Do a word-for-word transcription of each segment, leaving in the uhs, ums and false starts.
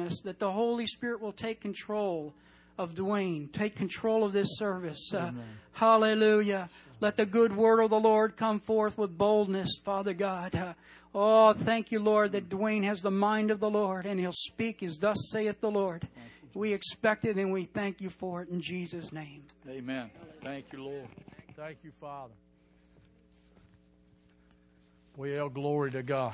us, that the Holy Spirit will take control of Dwayne, take control of this service. Uh, hallelujah. Let the good word of the Lord come forth with boldness, Father God. Uh, oh, thank you, Lord, that Dwayne has the mind of the Lord, and he'll speak as thus saith the Lord. We expect it, and we thank you for it in Jesus' name. Amen. Thank you, Lord. Thank you, Father. Well, glory to God.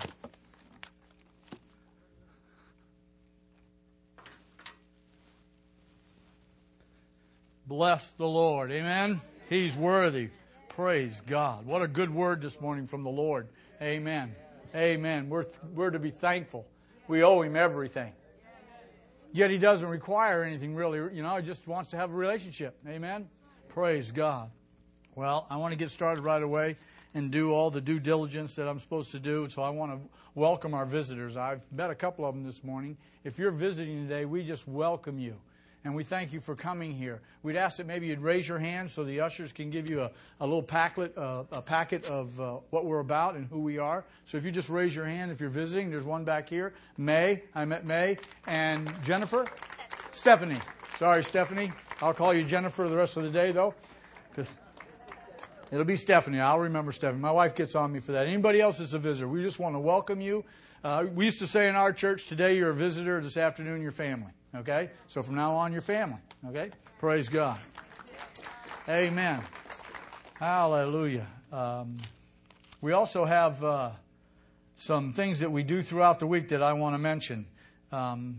Bless the Lord. Amen. He's worthy. Praise God. What a good word this morning from the Lord. Amen. Amen. We're, we're to be thankful. We owe Him everything. Yet He doesn't require anything really. You know, He just wants to have a relationship. Amen. Praise God. Well, I want to get started right away and do all the due diligence that I'm supposed to do. So I want to welcome our visitors. I've met a couple of them this morning. If you're visiting today, we just welcome you. And we thank you for coming here. We'd ask that maybe you'd raise your hand so the ushers can give you a, a little packet, uh, a packet of uh, what we're about and who we are. So if you just raise your hand if you're visiting, there's one back here. May, I met May. And Jennifer? Stephanie. Sorry, Stephanie. I'll call you Jennifer the rest of the day, though. It'll be Stephanie. I'll remember Stephanie. My wife gets on me for that. Anybody else that's a visitor, we just want to welcome you. Uh, we used to say in our church, today you're a visitor, this afternoon you're family. Okay? So from now on, you're family. Okay? Praise God. Amen. Hallelujah. Um, we also have uh, some things that we do throughout the week that I want to mention. Um,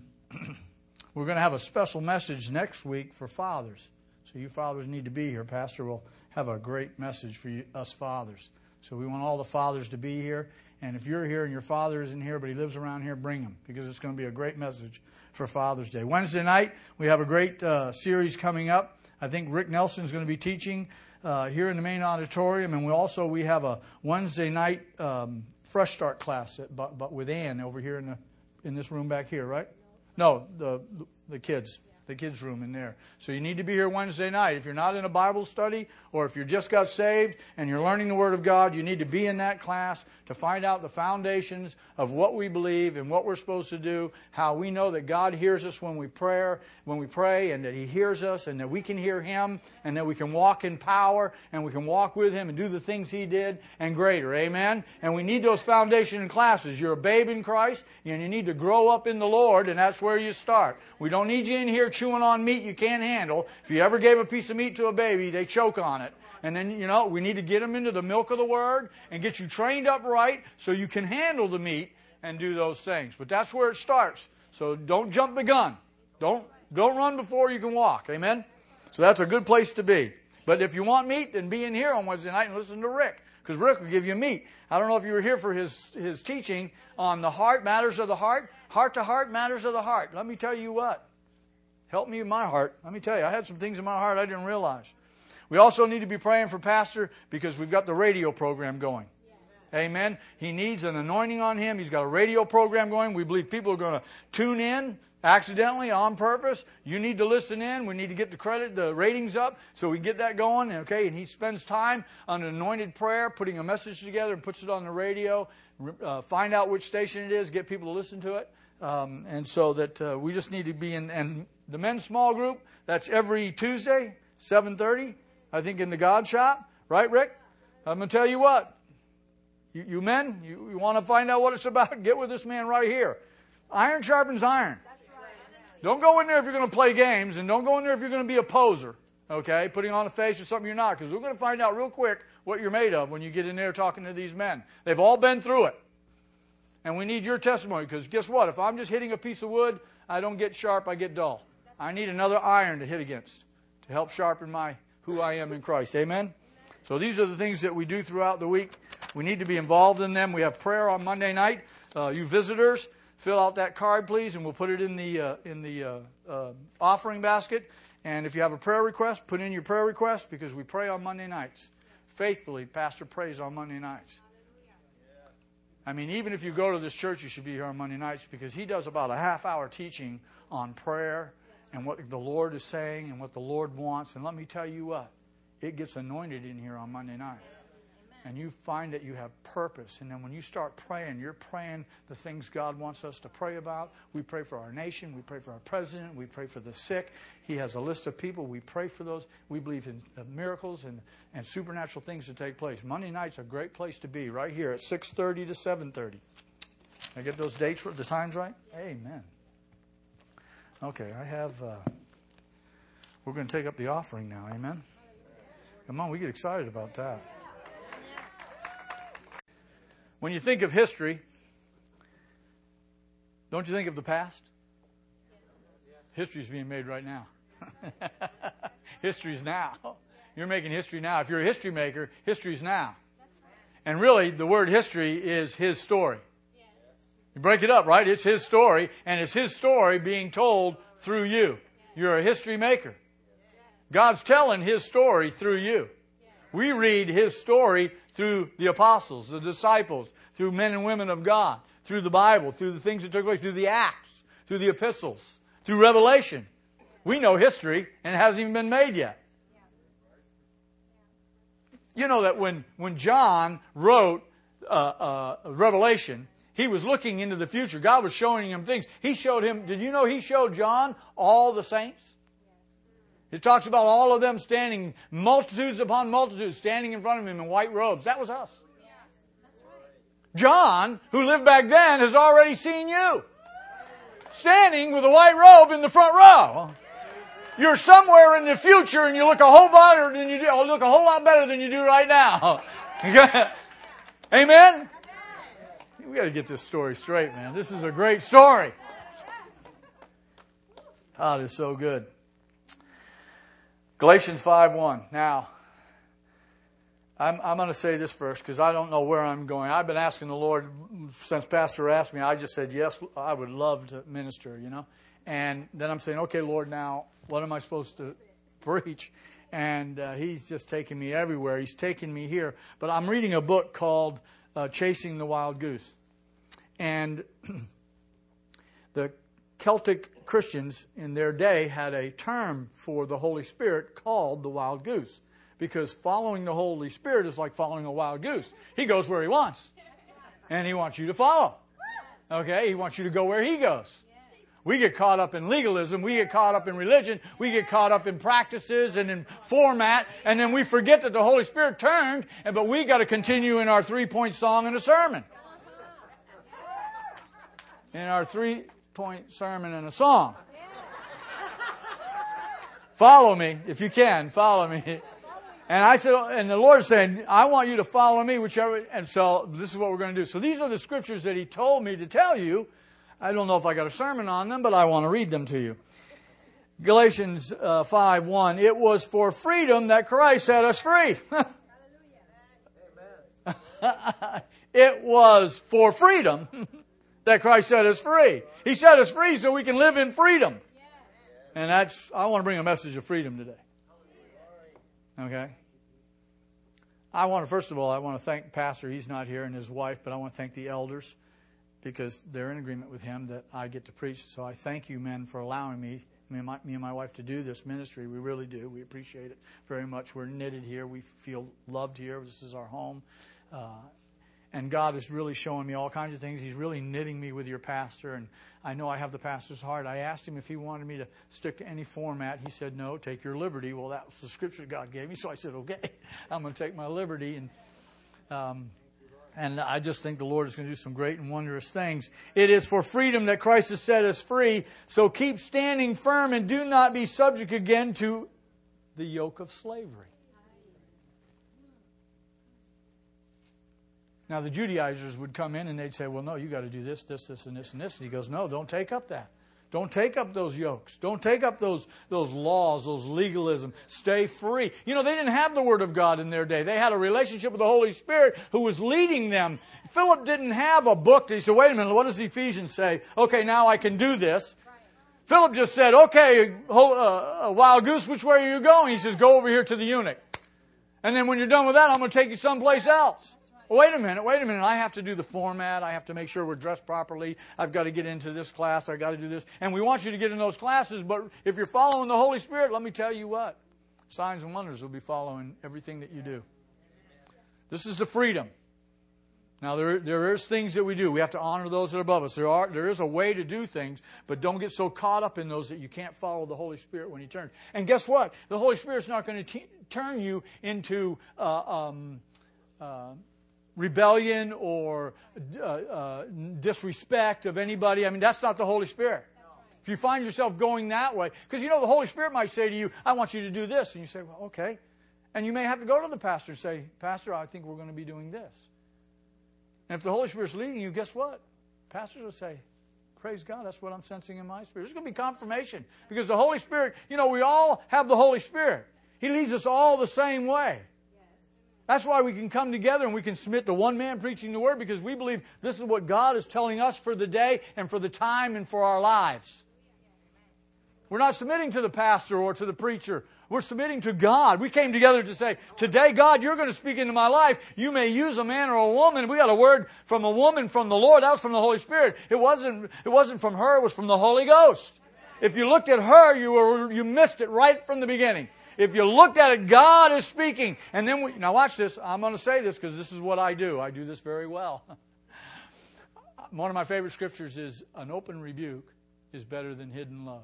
we're going to have a special message next week for fathers. So you fathers need to be here. Pastor will have a great message for you, us fathers. So we want all the fathers to be here. And if you're here and your father isn't here, but he lives around here, bring him, because it's going to be a great message for Father's Day. Wednesday night, we have a great uh, series coming up. I think Rick Nelson is going to be teaching uh, here in the main auditorium. And we also we have a Wednesday night um, Fresh Start class, at, but, but with Ann over here in the in this room back here, right? No, the the kids. The kids' room in there. So you need to be here Wednesday night. If you're not in a Bible study, or if you just got saved and you're learning the Word of God, you need to be in that class to find out the foundations of what we believe and what we're supposed to do, how we know that God hears us when we pray, when we pray, and that He hears us, and that we can hear Him, and that we can walk in power, and we can walk with Him and do the things He did and greater. Amen? And we need those foundation classes. You're a babe in Christ, and you need to grow up in the Lord, and that's where you start. We don't need you in here chewing on meat you can't handle. If you ever gave a piece of meat to a baby, they choke on it. And then, you know, we need to get them into the milk of the Word and get you trained up right so you can handle the meat and do those things. But that's where it starts. So don't jump the gun. Don't, don't run before you can walk. Amen? So that's a good place to be. But if you want meat, then be in here on Wednesday night and listen to Rick, because Rick will give you meat. I don't know if you were here for his, his teaching on the heart, matters of the heart. Heart to heart, matters of the heart. Let me tell you what. Help me in my heart. Let me tell you, I had some things in my heart I didn't realize. We also need to be praying for Pastor because we've got the radio program going. Amen. He needs an anointing on him. He's got a radio program going. We believe people are going to tune in accidentally, on purpose. You need to listen in. We need to get the credit, the ratings up so we can get that going. Okay. And he spends time on an anointed prayer, putting a message together and puts it on the radio. Uh, find out which station it is, get people to listen to it. Um, and so that uh, we just need to be in, and the men's small group, that's every Tuesday, seven thirty, I think in the God Shop. Right, Rick? I'm going to tell you what. You, you men, you, you want to find out what it's about, get with this man right here. Iron sharpens iron. That's right. Don't go in there if you're going to play games, and don't go in there if you're going to be a poser, okay, putting on a face or something you're not, because we're going to find out real quick what you're made of when you get in there talking to these men. They've all been through it. And we need your testimony, because guess what? If I'm just hitting a piece of wood, I don't get sharp, I get dull. I need another iron to hit against to help sharpen my who I am in Christ. Amen? So these are the things that we do throughout the week. We need to be involved in them. We have prayer on Monday night. Uh, you visitors, fill out that card, please, and we'll put it in the uh, in the uh, uh, offering basket. And if you have a prayer request, put in your prayer request, because we pray on Monday nights. Faithfully, Pastor prays on Monday nights. I mean, even if you go to this church, you should be here on Monday nights, because he does about a half hour teaching on prayer and what the Lord is saying and what the Lord wants. And let me tell you what, it gets anointed in here on Monday night. and you find that you have purpose. And then when you start praying, you're praying the things God wants us to pray about. We pray for our nation. We pray for our president. We pray for the sick. He has a list of people. We pray for those. We believe in miracles and, and supernatural things to take place. Monday night's a great place to be, right here at six thirty to seven thirty. Did I get those dates, the times right? Amen. Okay, I have... Uh, we're going to take up the offering now. Amen? Come on, we get excited about that. When you think of history, don't you think of the past? History's being made right now. History's now. You're making history now. If you're a history maker, history's now. And really, the word history is His story. You break it up, right? It's His story, and it's His story being told through you. You're a history maker. God's telling His story through you. We read His story through the apostles, the disciples, through men and women of God, through the Bible, through the things that took place, through the Acts, through the epistles, through Revelation. We know history, and it hasn't even been made yet. You know that when, when John wrote uh, uh, Revelation, he was looking into the future. God was showing him things. He showed him, did you know He showed John all the saints? It talks about all of them standing, multitudes upon multitudes, standing in front of Him in white robes. That was us. Yeah, that's right. John, who lived back then, has already seen you. Standing with a white robe in the front row. You're somewhere in the future and you look a whole better than you do, look a whole lot better than you do right now. Amen? We got to get this story straight, man. This is a great story. God is so good. Galatians five one. Now, I'm, I'm going to say this first because I don't know where I'm going. I've been asking the Lord since Pastor asked me. I just said, yes, I would love to minister, you know. And then I'm saying, okay, Lord, now what am I supposed to preach? And uh, He's just taking me everywhere. He's taking me here. But I'm reading a book called uh, Chasing the Wild Goose. And the Celtic Christians in their day had a term for the Holy Spirit called the wild goose, because following the Holy Spirit is like following a wild goose. He goes where He wants, and He wants you to follow. Okay? He wants you to go where He goes. We get caught up in legalism, we get caught up in religion, we get caught up in practices and in format, and then we forget that the Holy Spirit turned, and but we got to continue in our three-point song and a sermon. In our three point sermon and a song. Follow me, if you can, follow me. And I said, and the Lord's saying, I want you to follow me, whichever, and so this is what we're going to do. So these are the scriptures that He told me to tell you. I don't know if I got a sermon on them, but I want to read them to you. Galatians uh, five one, it was for freedom that Christ set us free. It was for freedom that Christ set us free. He set us free so we can live in freedom. And that's, I want to bring a message of freedom today. Okay? I want to, first of all, I want to thank the pastor. He's not here, and his wife, but I want to thank the elders because they're in agreement with him that I get to preach. So I thank you, men, for allowing me, me and my, me and my wife, to do this ministry. We really do. We appreciate it very much. We're knitted here. We feel loved here. This is our home. Uh, And God is really showing me all kinds of things. He's really knitting me with your pastor. And I know I have the pastor's heart. I asked him if he wanted me to stick to any format. He said, no, take your liberty. Well, that was the scripture God gave me. So I said, okay, I'm going to take my liberty. And um, and I just think the Lord is going to do some great and wondrous things. It is for freedom that Christ has set us free. So keep standing firm and do not be subject again to the yoke of slavery. Now, the Judaizers would come in and they'd say, well, no, you got to do this, this, this, and this, and this. And He goes, no, don't take up that. Don't take up those yokes. Don't take up those, those laws, those legalism. Stay free. You know, they didn't have the Word of God in their day. They had a relationship with the Holy Spirit who was leading them. Philip didn't have a book. He said, wait a minute, what does Ephesians say? Okay, now I can do this. Philip just said, okay, uh, wild goose, which way are you going? He says, go over here to the eunuch. And then when you're done with that, I'm going to take you someplace else. Wait a minute, wait a minute. I have to do the format. I have to make sure we're dressed properly. I've got to get into this class. I've got to do this. And we want you to get in those classes, but if you're following the Holy Spirit, let me tell you what. Signs and wonders will be following everything that you do. This is the freedom. Now, there there is things that we do. We have to honor those that are above us. There are there is a way to do things, but don't get so caught up in those that you can't follow the Holy Spirit when He turns. And guess what? The Holy Spirit's not going to t- turn you into uh, um, uh, rebellion or uh, uh, disrespect of anybody. I mean, that's not the Holy Spirit. If you find yourself going that way, because you know the Holy Spirit might say to you, "I want you to do this," and you say, "Well, okay," and you may have to go to the pastor and say, "Pastor, I think we're going to be doing this." And if the Holy Spirit's leading you, guess what? Pastors will say, praise God, that's what I'm sensing in my spirit. There's going to be confirmation. Because the Holy Spirit, you know, we all have the Holy Spirit. He leads us all the same way. That's why we can come together and we can submit to one man preaching the Word, because we believe this is what God is telling us for the day and for the time and for our lives. We're not submitting to the pastor or to the preacher. We're submitting to God. We came together to say, today, God, you're going to speak into my life. You may use a man or a woman. We got a word from a woman from the Lord. That was from the Holy Spirit. It wasn't, it wasn't from her. It was from the Holy Ghost. If you looked at her, you were, you missed it right from the beginning. If you looked at it, God is speaking. And then we, now watch this. I'm going to say this because this is what I do. I do this very well. One of my favorite scriptures is, an open rebuke is better than hidden love.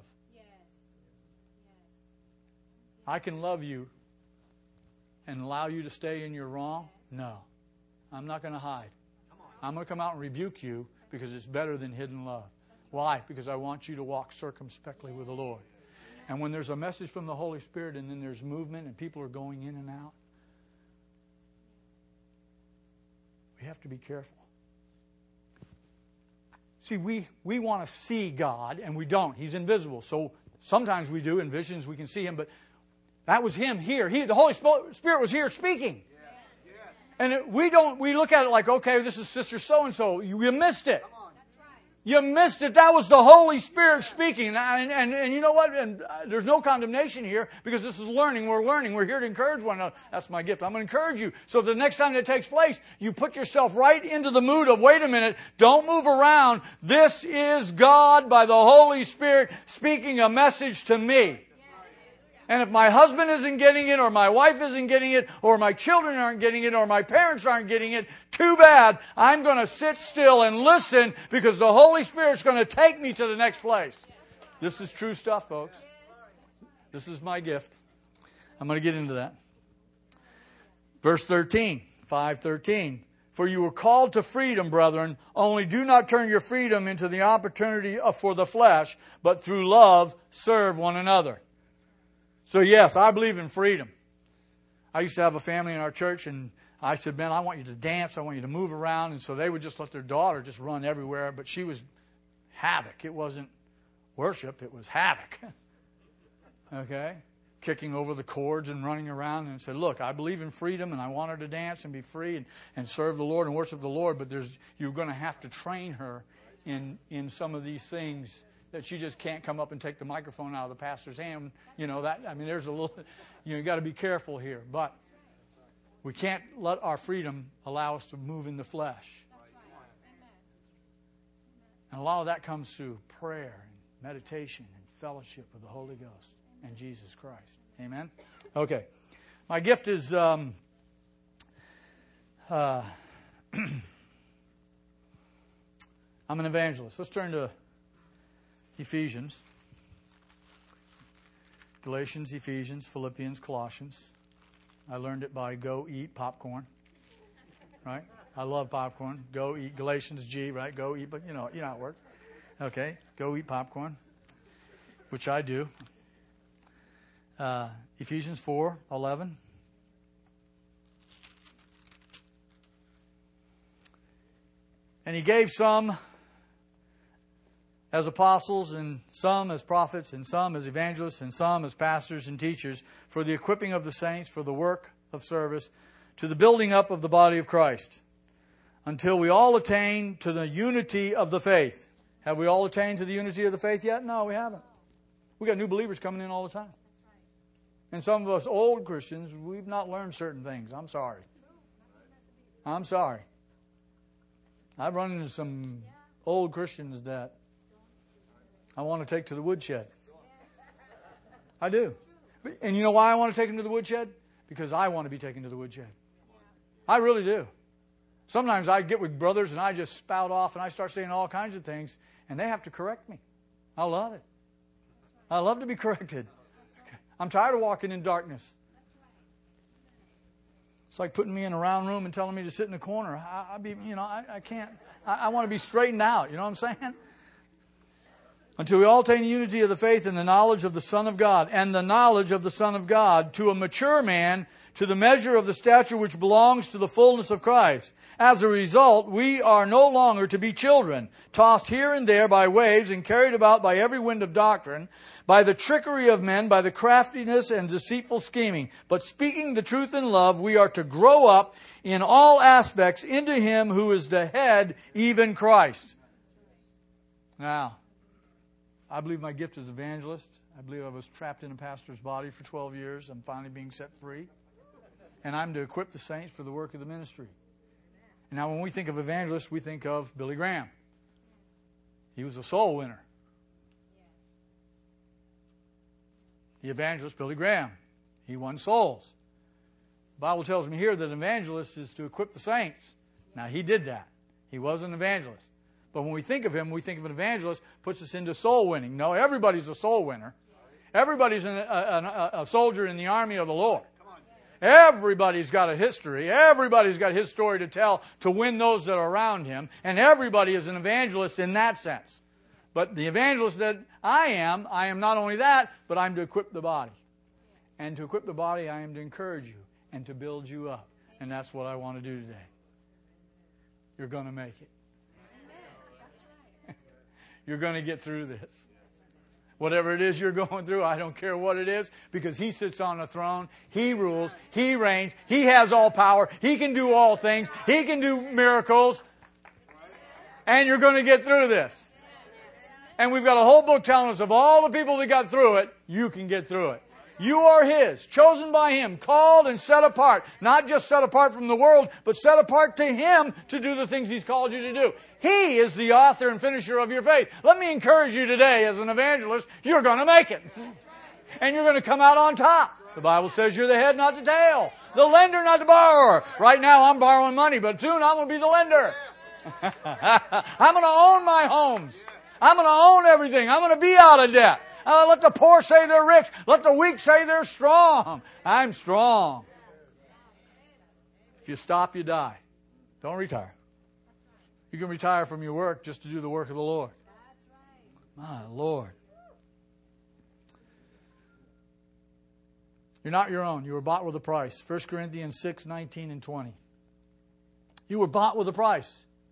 I can love you and allow you to stay in your wrong? No. I'm not going to hide. I'm going to come out and rebuke you because it's better than hidden love. Why? Because I want you to walk circumspectly with the Lord. And when there's a message from the Holy Spirit and then there's movement and people are going in and out, we have to be careful. See, we, we want to see God and we don't. He's invisible. So sometimes we do. In visions we can see Him, but that was Him here. He, the Holy Spirit was here speaking. Yes. Yes. And it, we don't. We look at it like, okay, this is Sister So-and-so. You, you missed it. You missed it. That was the Holy Spirit speaking. And, and, and you know what? And uh, there's no condemnation here because this is learning. We're learning. We're here to encourage one another. That's my gift. I'm going to encourage you. So the next time that takes place, you put yourself right into the mood of, wait a minute, don't move around. This is God by the Holy Spirit speaking a message to me. And if my husband isn't getting it, or my wife isn't getting it, or my children aren't getting it, or my parents aren't getting it, too bad. I'm going to sit still and listen because the Holy Spirit's going to take me to the next place. This is true stuff, folks. This is my gift. I'm going to get into that. Verse thirteen, five thirteen. For you were called to freedom, brethren, only do not turn your freedom into the opportunity for the flesh, but through love serve one another. So yes, I believe in freedom. I used to have a family in our church, and I said, man, I want you to dance. I want you to move around. And so they would just let their daughter just run everywhere. But she was havoc. It wasn't worship. It was havoc. Okay? Kicking over the cords and running around. And said, look, I believe in freedom, and I want her to dance and be free and, and serve the Lord and worship the Lord. But there's you're going to have to train her in, in some of these things, that she just can't come up and take the microphone out of the pastor's hand. You know, that, I mean, there's a little, you know, you got to be careful here. But we can't let our freedom allow us to move in the flesh. And a lot of that comes through prayer and meditation and fellowship with the Holy Ghost and Jesus Christ. Amen? Okay. My gift is, um, uh, I'm an evangelist. Let's turn to Ephesians, Galatians, Ephesians, Philippians, Colossians. I learned it by go eat popcorn, right? I love popcorn. Go eat Galatians, G, right? Go eat, but you know, you know how it works. Okay, go eat popcorn, which I do. Uh, Ephesians four eleven. And he gave some as apostles, and some as prophets, and some as evangelists, and some as pastors and teachers, for the equipping of the saints, for the work of service, to the building up of the body of Christ, until we all attain to the unity of the faith. Have we all attained to the unity of the faith yet? No, we haven't. We got new believers coming in all the time. And some of us old Christians, we've not learned certain things. I'm sorry. I'm sorry. I've run into some old Christians that I want to take to the woodshed. I do. And you know why I want to take them to the woodshed? Because I want to be taken to the woodshed. I really do. Sometimes I get with brothers and I just spout off and I start saying all kinds of things and they have to correct me. I love it. I love to be corrected. I'm tired of walking in darkness. It's like putting me in a round room and telling me to sit in the corner. I, I be, you know, I, I can't. I, I want to be straightened out. You know what I'm saying? Until we all attain unity of the faith and the knowledge of the Son of God, and the knowledge of the Son of God, to a mature man, to the measure of the stature which belongs to the fullness of Christ. As a result, we are no longer to be children, tossed here and there by waves and carried about by every wind of doctrine, by the trickery of men, by the craftiness and deceitful scheming. But speaking the truth in love, we are to grow up in all aspects into Him who is the head, even Christ. Now, I believe my gift is evangelist. I believe I was trapped in a pastor's body for twelve years. I'm finally being set free. And I'm to equip the saints for the work of the ministry. And now when we think of evangelists, we think of Billy Graham. He was a soul winner. The evangelist, Billy Graham. He won souls. The Bible tells me here that an evangelist is to equip the saints. Now, he did that. He was an evangelist. But when we think of him, we think of an evangelist, puts us into soul winning. No, everybody's a soul winner. Everybody's an, a, a, a soldier in the army of the Lord. Everybody's got a history. Everybody's got his story to tell to win those that are around him. And everybody is an evangelist in that sense. But the evangelist that I am, I am not only that, but I'm to equip the body. And to equip the body, I am to encourage you and to build you up. And that's what I want to do today. You're going to make it. You're going to get through this. Whatever it is you're going through, I don't care what it is, because He sits on the throne. He rules. He reigns. He has all power. He can do all things. He can do miracles. And you're going to get through this. And we've got a whole book telling us of all the people that got through it, you can get through it. You are His, chosen by Him, called and set apart. Not just set apart from the world, but set apart to Him to do the things He's called you to do. He is the author and finisher of your faith. Let me encourage you today as an evangelist, you're going to make it. And you're going to come out on top. The Bible says you're the head, not the tail. The lender, not the borrower. Right now I'm borrowing money, but soon I'm going to be the lender. I'm going to own my homes. I'm going to own everything. I'm going to be out of debt. Uh, let the poor say they're rich. Let the weak say they're strong. I'm strong. If you stop, you die. Don't retire. You can retire from your work just to do the work of the Lord. My Lord. You're not your own. You were bought with a price. First Corinthians six, nineteen and twenty. You were bought with a price.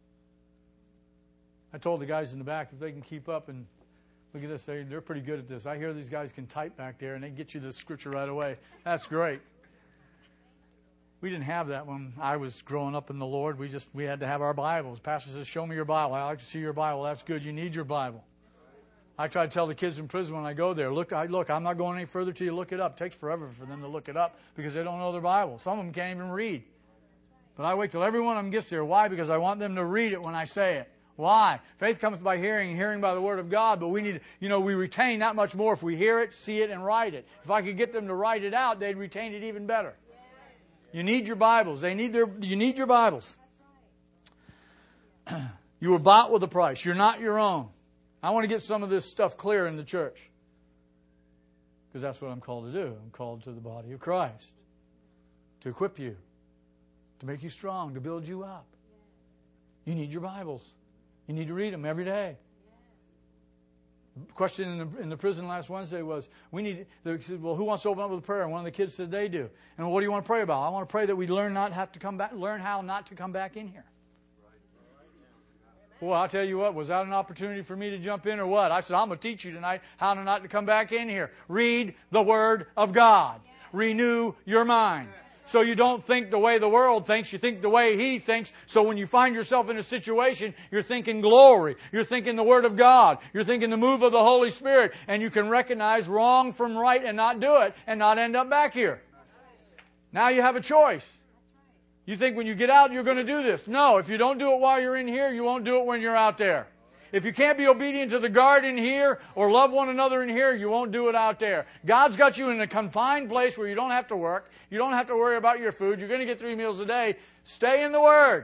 I told the guys in the back, if they can keep up and look at this, they, they're pretty good at this. I hear these guys can type back there and they get you the scripture right away. That's great. We didn't have that when I was growing up in the Lord. We just we had to have our Bibles. Pastor says, show me your Bible. I like to see your Bible. That's good. You need your Bible. I try to tell the kids in prison when I go there, look, I, look, I'm not going any further till you look it up. It takes forever for them to look it up because they don't know their Bible. Some of them can't even read. But I wait till every one of them gets there. Why? Because I want them to read it when I say it. Why? Faith comes by hearing, and hearing by the Word of God. But we need, you know, we retain that much more if we hear it, see it, and write it. If I could get them to write it out, they'd retain it even better. You need your Bibles. They need their. You need your Bibles. You were bought with a price. You're not your own. I want to get some of this stuff clear in the church. Because that's what I'm called to do. I'm called to the body of Christ. To equip you. To make you strong. To build you up. You need your Bibles. You need to read them every day. The question in the, in the prison last Wednesday was, we need, they said, well, who wants to open up with a prayer? And one of the kids said they do. And what do you want to pray about? I want to pray that we learn not have to come back, learn how not to come back in here. Well, I'll tell you what, was that an opportunity for me to jump in or what? I said, I'm going to teach you tonight how to not to come back in here. Read the Word of God. Renew your mind. So you don't think the way the world thinks, you think the way He thinks. So when you find yourself in a situation, you're thinking glory. You're thinking the Word of God. You're thinking the move of the Holy Spirit. And you can recognize wrong from right and not do it and not end up back here. Now you have a choice. You think when you get out, you're going to do this. No, if you don't do it while you're in here, you won't do it when you're out there. If you can't be obedient to the guard in here or love one another in here, you won't do it out there. God's got you in a confined place where you don't have to work. You don't have to worry about your food. You're going to get three meals a day. Stay in the Word.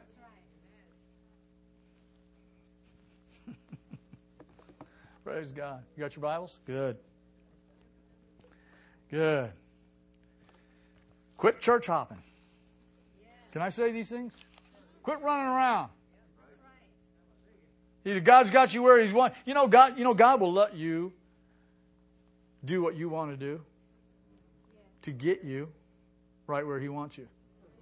Praise God. You got your Bibles? Good. Good. Quit church hopping. Can I say these things? Quit running around. Either God's got you where He's want. You know, God. You know, God will let you do what you want to do to get you right where He wants you.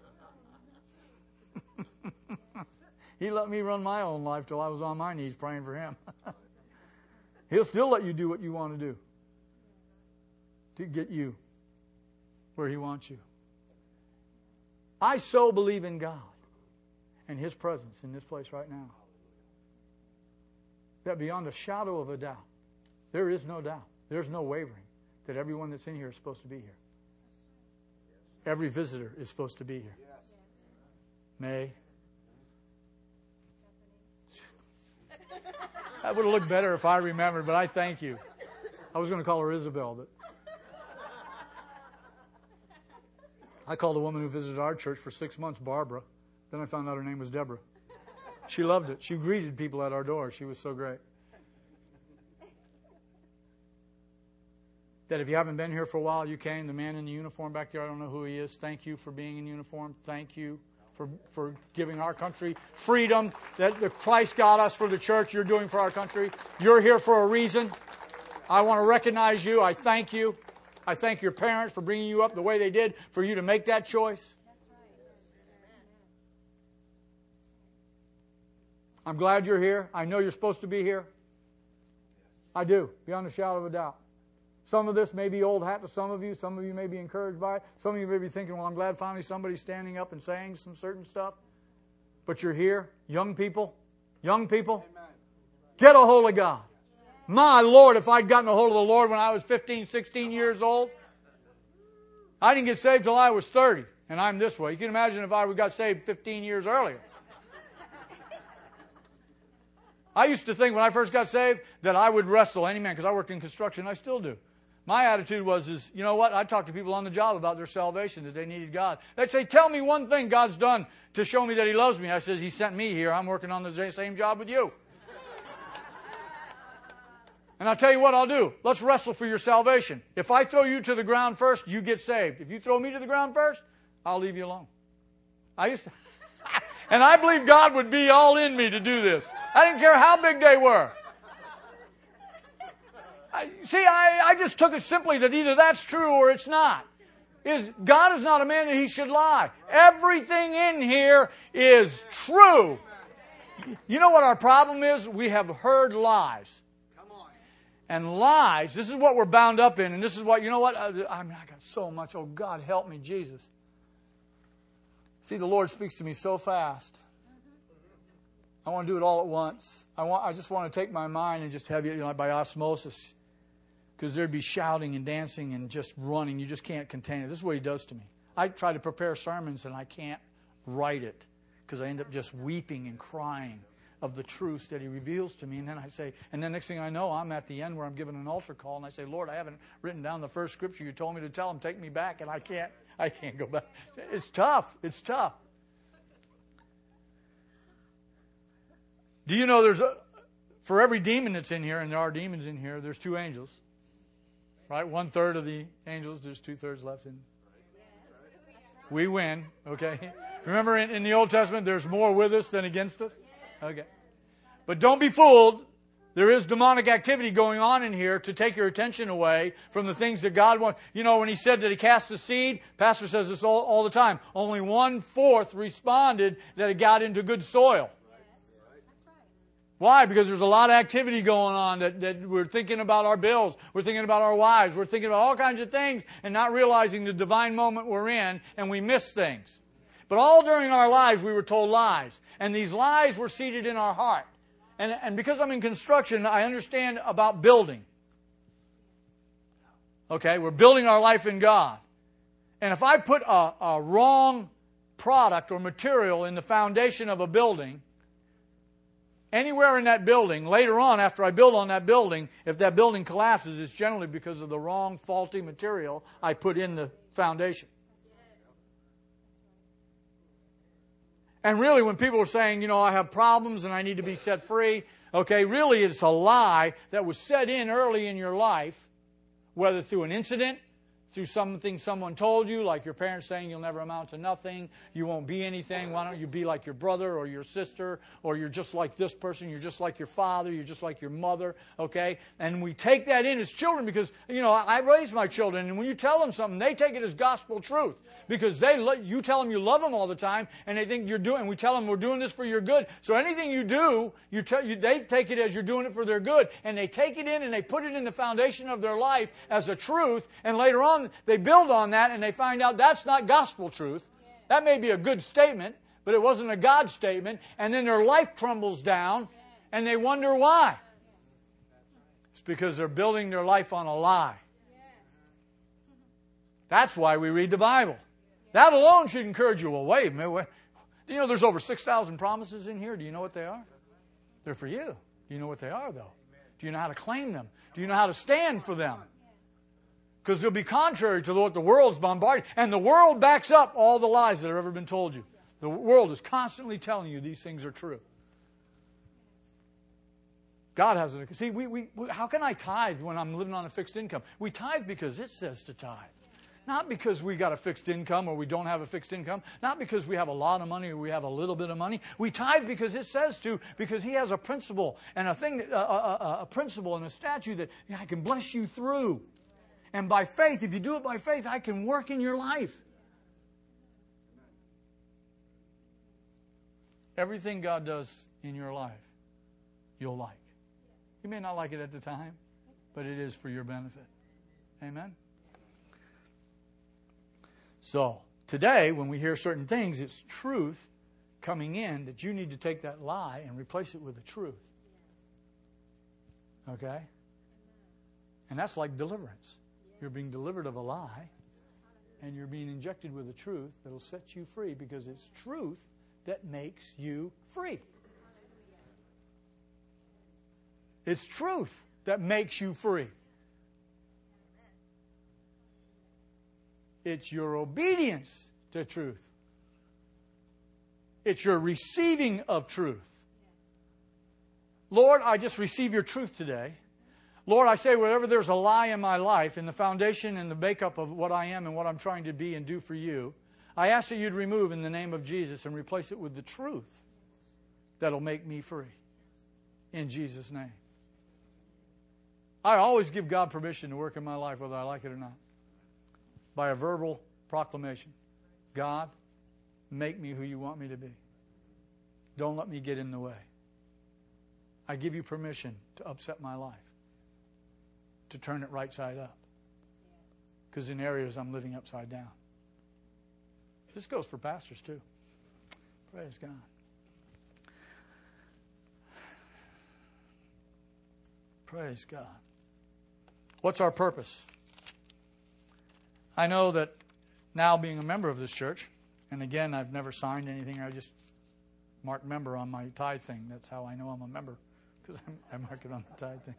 He let me run my own life till I was on my knees praying for Him. He'll still let you do what you want to do to get you where He wants you. I so believe in God and His presence in this place right now that beyond a shadow of a doubt, there is no doubt, there's no wavering that everyone that's in here is supposed to be here. Every visitor is supposed to be here. May. That would have looked better if I remembered, but I thank you. I was going to call her Isabel, but I called a woman who visited our church for six months, Barbara. Then I found out her name was Deborah. She loved it. She greeted people at our door. She was so great. That if you haven't been here for a while, you came. The man in the uniform back there, I don't know who he is. Thank you for being in uniform. Thank you for, for giving our country freedom that the Christ got us for the church. You're doing for our country. You're here for a reason. I want to recognize you. I thank you. I thank your parents for bringing you up the way they did for you to make that choice. I'm glad you're here. I know you're supposed to be here. I do, beyond a shadow of a doubt. Some of this may be old hat to some of you. Some of you may be encouraged by it. Some of you may be thinking, well, I'm glad finally somebody's standing up and saying some certain stuff. But you're here. Young people, young people, get a hold of God. My Lord, if I'd gotten a hold of the Lord when I was fifteen, sixteen years old, I didn't get saved till I was thirty, and I'm this way. You can imagine if I got saved fifteen years earlier. I used to think when I first got saved that I would wrestle any man, because I worked in construction, I still do. My attitude was, is you know what? I'd talk to people on the job about their salvation, that they needed God. They'd say, tell me one thing God's done to show me that He loves me. I says, He sent me here. I'm working on the same job with you. And I'll tell you what I'll do. Let's wrestle for your salvation. If I throw you to the ground first, you get saved. If you throw me to the ground first, I'll leave you alone. I used to, and I believe God would be all in me to do this. I didn't care how big they were. I, see, I, I just took it simply that either that's true or it's not. Is God is not a man that He should lie. Everything in here is true. You know what our problem is? We have heard lies. And lies, this is what we're bound up in. And this is what, you know what? I, I mean, I got so much. Oh, God, help me, Jesus. See, the Lord speaks to me so fast. I want to do it all at once. I want. I just want to take my mind and just have it, you know, by osmosis. Because there'd be shouting and dancing and just running. You just can't contain it. This is what He does to me. I try to prepare sermons and I can't write it. Because I end up just weeping and crying of the truths that He reveals to me. And then I say, and then next thing I know, I'm at the end where I'm given an altar call, and I say, Lord, I haven't written down the first scripture you told me to tell Him. Take me back, and I can't, I can't go back. It's tough. It's tough. Do you know there's a, for every demon that's in here, and there are demons in here, there's two angels. Right? One third of the angels, there's two thirds left in. We win, okay? Remember in, in the Old Testament, there's more with us than against us? Okay. But don't be fooled. There is demonic activity going on in here to take your attention away from the things that God wants. You know, when He said that He cast the seed, Pastor says this all, all the time. Only one-fourth responded that it got into good soil. Why? Because there's a lot of activity going on that, that we're thinking about our bills. We're thinking about our wives. We're thinking about all kinds of things and not realizing the divine moment we're in, and we miss things. But all during our lives, we were told lies. And these lies were seated in our heart. And, and because I'm in construction, I understand about building. Okay, we're building our life in God. And if I put a, a wrong product or material in the foundation of a building, anywhere in that building, later on after I build on that building, if that building collapses, it's generally because of the wrong, faulty material I put in the foundation. And really, when people are saying, you know, I have problems and I need to be set free, okay, really it's a lie that was set in early in your life, whether through an incident, through something someone told you, like your parents saying you'll never amount to nothing, you won't be anything, why don't you be like your brother or your sister, or you're just like this person, you're just like your father, you're just like your mother, okay? And we take that in as children because, you know, I raised my children, and when you tell them something, they take it as gospel truth because they you tell them you love them all the time, and they think you're doing, and we tell them we're doing this for your good. So anything you do, you tell you they take it as you're doing it for their good, and they take it in and they put it in the foundation of their life as a truth, and later on they build on that and they find out that's not gospel truth. That may be a good statement, but it wasn't a God statement. And then their life crumbles down and they wonder why. It's because they're building their life on a lie. That's why we read the Bible. That alone should encourage you. Well, wait a minute. Wait. Do you know there's over six thousand promises in here? Do you know what they are? They're for you. Do you know what they are, though? Do you know how to claim them? Do you know how to stand for them? Because they'll be contrary to what the world's bombarding. And the world backs up all the lies that have ever been told you. The world is constantly telling you these things are true. God has it. See, we, we, we, how can I tithe when I'm living on a fixed income? We tithe because it says to tithe. Not because we got a fixed income or we don't have a fixed income. Not because we have a lot of money or we have a little bit of money. We tithe because it says to, because He has a principle and a thing, a, a, a principle and a statute that I can bless you through. And by faith, if you do it by faith, I can work in your life. Everything God does in your life, you'll like. You may not like it at the time, but it is for your benefit. Amen? So, today, when we hear certain things, it's truth coming in that you need to take that lie and replace it with the truth. Okay? And that's like deliverance. You're being delivered of a lie, and you're being injected with a truth that will set you free because it's truth that makes you free. It's truth that makes you free. It's your obedience to truth. It's your receiving of truth. Lord, I just receive your truth today. Lord, I say wherever there's a lie in my life, in the foundation and the makeup of what I am and what I'm trying to be and do for you, I ask that you'd remove in the name of Jesus and replace it with the truth that'll make me free. In Jesus' name. I always give God permission to work in my life whether I like it or not. By a verbal proclamation. God, make me who you want me to be. Don't let me get in the way. I give you permission to upset my life. To turn it right side up. Because in areas I'm living upside down. This goes for pastors too. Praise God. Praise God. What's our purpose? I know that now being a member of this church, and again, I've never signed anything. I just mark member on my tithe thing. That's how I know I'm a member. Because I mark it on the tithe thing.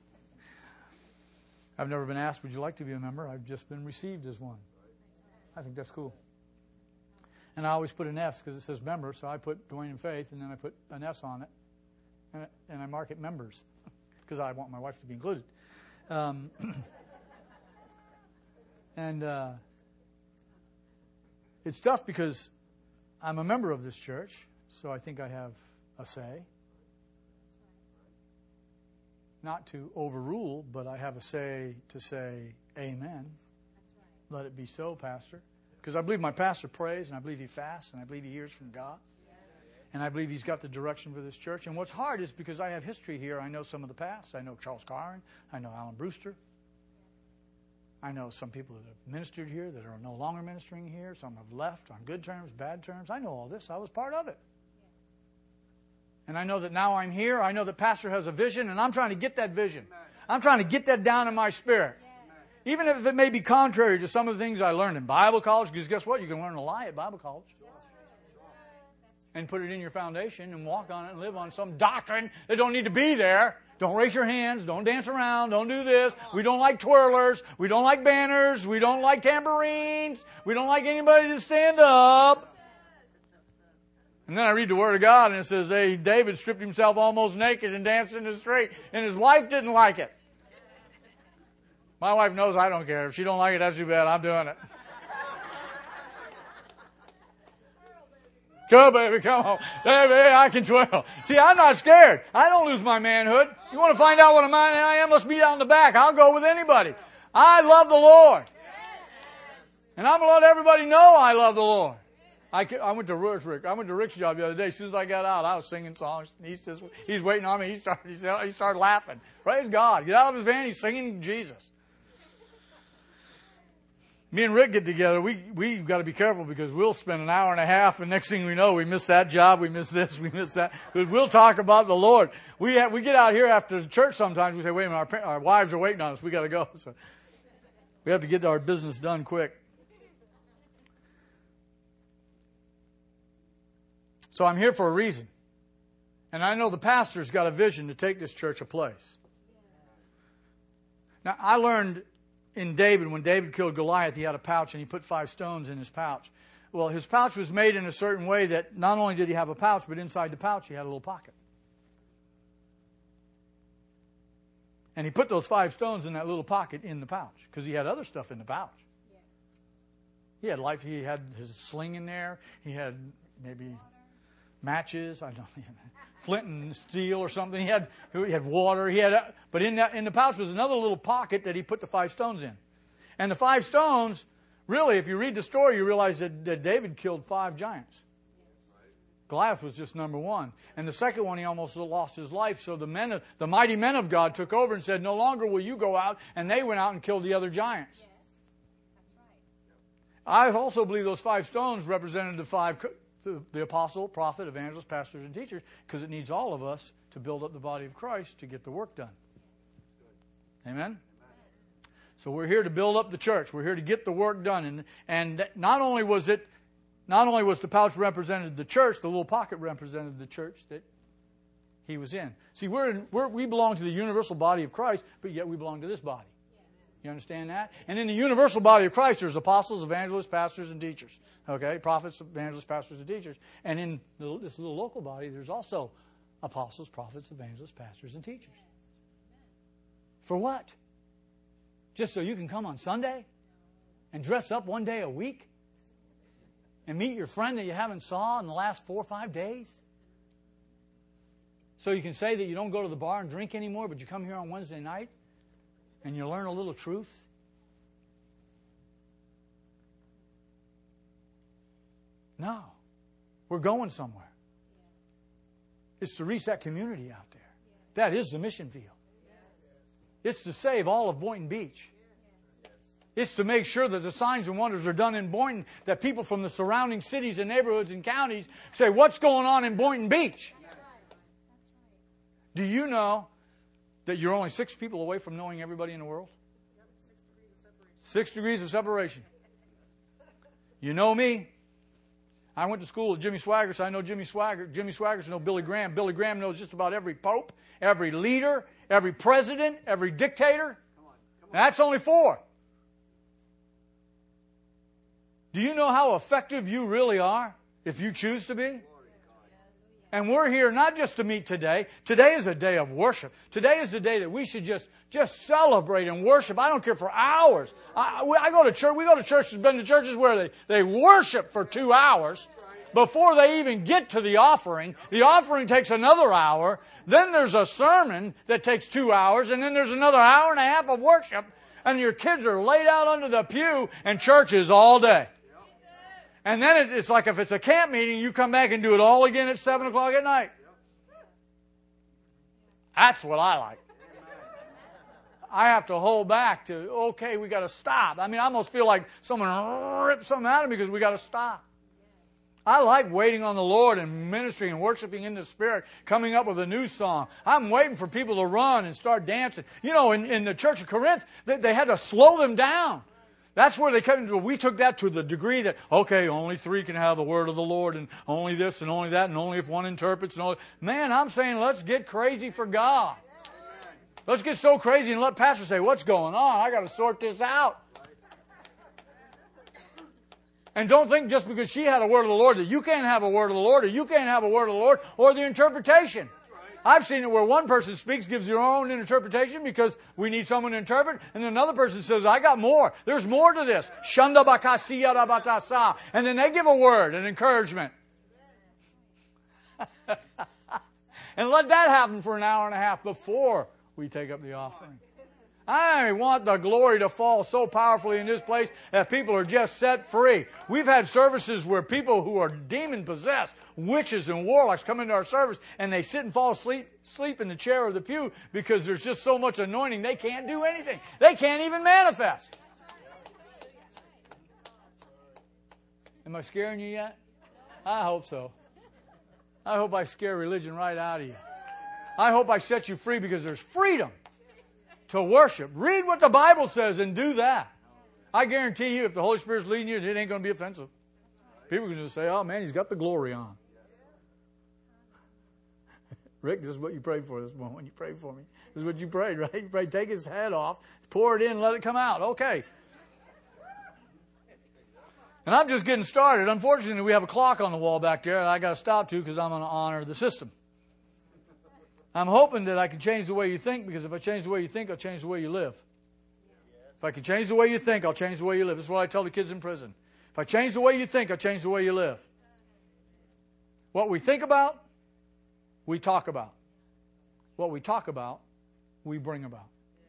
I've never been asked, would you like to be a member? I've just been received as one. I think that's cool. And I always put an S because it says member, so I put Dwayne and Faith, and then I put an S on it, and, and I mark it members because I want my wife to be included. Um, and uh, it's tough because I'm a member of this church, so I think I have a say. Not to overrule, but I have a say to say, amen. That's right. Let it be so, Pastor. Because I believe my pastor prays, and I believe he fasts, and I believe he hears from God. Yes. And I believe he's got the direction for this church. And what's hard is because I have history here, I know some of the past. I know Charles Carrin. I know Alan Brewster. I know some people that have ministered here that are no longer ministering here. Some have left on good terms, bad terms. I know all this. I was part of it. And I know that now I'm here. I know that Pastor has a vision, and I'm trying to get that vision. I'm trying to get that down in my spirit. Even if it may be contrary to some of the things I learned in Bible college, because guess what? You can learn a lie at Bible college. and put it in your foundation and walk on it and live on some doctrine that don't need to be there. Don't raise your hands. Don't dance around. Don't do this. We don't like twirlers. We don't like banners. We don't like tambourines. We don't like anybody to stand up. And then I read the Word of God and it says, hey, David stripped himself almost naked and danced in the street. And his wife didn't like it. My wife knows I don't care. If she don't like it, that's too bad. I'm doing it. Go, baby, come on. Baby, I can twirl. See, I'm not scared. I don't lose my manhood. You want to find out what a man I am? Let's meet out in the back. I'll go with anybody. I love the Lord. And I'm going to let everybody know I love the Lord. I, I went to Rick. I went to Rick's job the other day. As soon as I got out, I was singing songs. He's just, he's waiting on me. He started, he started, he started laughing. Praise God. Get out of his van. He's singing Jesus. Me and Rick get together. We we got to be careful because we'll spend an hour and a half, and next thing we know, we miss that job, we miss this, we miss that. Because we'll talk about the Lord. We have, we get out here after the church sometimes. We say, "Wait a minute, our, our wives are waiting on us. We got to go." So we have to get our business done quick. So I'm here for a reason, and I know the pastor's got a vision to take this church a place. Now I learned. In David, when David killed Goliath, he had a pouch and he put five stones in his pouch. Well, his pouch was made in a certain way that not only did he have a pouch, but inside the pouch he had a little pocket. And he put those five stones in that little pocket in the pouch because he had other stuff in the pouch. Yes. He had life. He had his sling in there. He had maybe matches. I don't know. Flint and steel or something. He had he had water. He had, but in that in the pouch was another little pocket that he put the five stones in. And the five stones, really, if you read the story, you realize that, that David killed five giants. Goliath was just number one, and the second one he almost lost his life. So the men, of, the mighty men of God, took over and said, "No longer will you go out." And they went out and killed the other giants. Yes, that's right. I also believe those five stones represented the five. The, the apostle, prophet, evangelist, pastors, and teachers, because it needs all of us to build up the body of Christ to get the work done. Amen? Amen? So we're here to build up the church. We're here to get the work done. And and not only was it, not only was the pouch represented the church, the little pocket represented the church that he was in. See, we're, in, we're we belong to the universal body of Christ, but yet we belong to this body. You understand that? And in the universal body of Christ, there's apostles, evangelists, pastors, and teachers. Okay? Prophets, evangelists, pastors, and teachers. And in the, this little local body, there's also apostles, prophets, evangelists, pastors, and teachers. For what? Just so you can come on Sunday and dress up one day a week and meet your friend that you haven't saw in the last four or five days? So you can say that you don't go to the bar and drink anymore, but you come here on Wednesday night and you learn a little truth? No. We're going somewhere. It's to reach that community out there. That is the mission field. It's to save all of Boynton Beach. It's to make sure that the signs and wonders are done in Boynton, that people from the surrounding cities and neighborhoods and counties say, "What's going on in Boynton Beach?" Do you know that you're only six people away from knowing everybody in the world? Six degrees of separation. You know me. I went to school with Jimmy Swaggart, so I know Jimmy Swaggart. Jimmy Swaggart knows Billy Graham. Billy Graham knows just about every pope, every leader, every president, every dictator. Come on, come on. And that's only four. Do you know how effective you really are if you choose to be? And we're here not just to meet today. Today is a day of worship. Today is the day that we should just, just celebrate and worship. I don't care for hours. I, I go to church. We go to churches, been to churches where they, they worship for two hours before they even get to the offering. The offering takes another hour. Then there's a sermon that takes two hours. And then there's another hour and a half of worship. And your kids are laid out under the pew and church is all day. And then it's like if it's a camp meeting, you come back and do it all again at seven o'clock at night. That's what I like. I have to hold back to, okay, we got to stop. I mean, I almost feel like someone ripped something out of me because we got to stop. I like waiting on the Lord and ministering and worshiping in the Spirit, coming up with a new song. I'm waiting for people to run and start dancing. You know, in, in the church of Corinth, they, they had to slow them down. That's where they come to. We took that to the degree that, okay, only three can have the word of the Lord, and only this and only that, and only if one interprets. And all. Man, I'm saying let's get crazy for God. Let's get so crazy and let Pastor say, what's going on? I got to sort this out. And don't think just because she had a word of the Lord that you can't have a word of the Lord, or you can't have a word of the Lord, or the interpretation. I've seen it where one person speaks, gives their own interpretation because we need someone to interpret, and then another person says, I got more. There's more to this. Shanda bakasiya rabatasa. And then they give a word, an encouragement. And let that happen for an hour and a half before we take up the offering. I want the glory to fall so powerfully in this place that people are just set free. We've had services where people who are demon-possessed, witches and warlocks, come into our service and they sit and fall asleep sleep in the chair or the pew because there's just so much anointing they can't do anything. They can't even manifest. Am I scaring you yet? I hope so. I hope I scare religion right out of you. I hope I set you free because there's freedom to worship. Read what the Bible says and do that. I guarantee you if the Holy Spirit's leading you, it ain't going to be offensive. People can just say, oh man, he's got the glory on. Rick, this is what you prayed for this morning when you prayed for me. This is what you prayed, right? You prayed, take his head off, pour it in, let it come out. Okay. And I'm just getting started. Unfortunately, we have a clock on the wall back there that I got to stop to because I'm going to honor the system. I'm hoping that I can change the way you think, because if I change the way you think, I'll change the way you live. If I can change the way you think, I'll change the way you live. This is what I tell the kids in prison. If I change the way you think, I'll change the way you live. What we think about, we talk about. What we talk about, we bring about.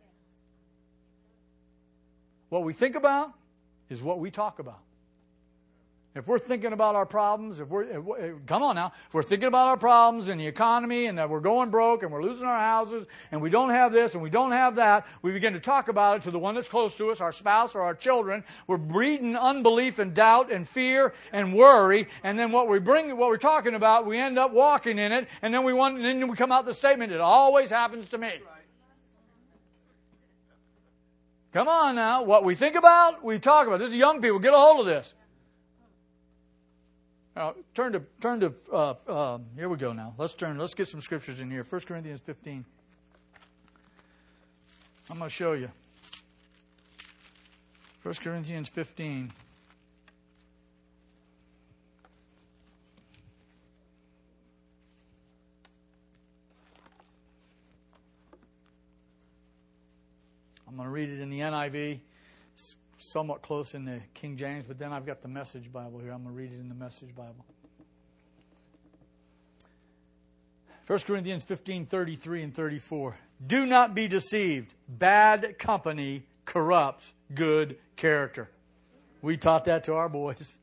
What we think about is what we talk about. If we're thinking about our problems, if we're, if, come on now, if we're thinking about our problems and the economy and that we're going broke and we're losing our houses and we don't have this and we don't have that, we begin to talk about it to the one that's close to us, our spouse or our children. We're breeding unbelief and doubt and fear and worry, and then what we bring, what we're talking about, we end up walking in it, and then we want, and then we come out with the statement, it always happens to me. Come on now, what we think about, we talk about. This is young people, get a hold of this. Now, turn to, turn to uh, uh, here we go now. Let's turn, let's get some scriptures in here. First Corinthians fifteen. I'm going to show you. First Corinthians fifteen. I'm going to read it in the N I V. Somewhat close in the King James, but then I've got the Message Bible here. I'm going to read it in the Message Bible. First Corinthians fifteen, thirty-three and thirty-four. Do not be deceived. Bad company corrupts good character. We taught that to our boys.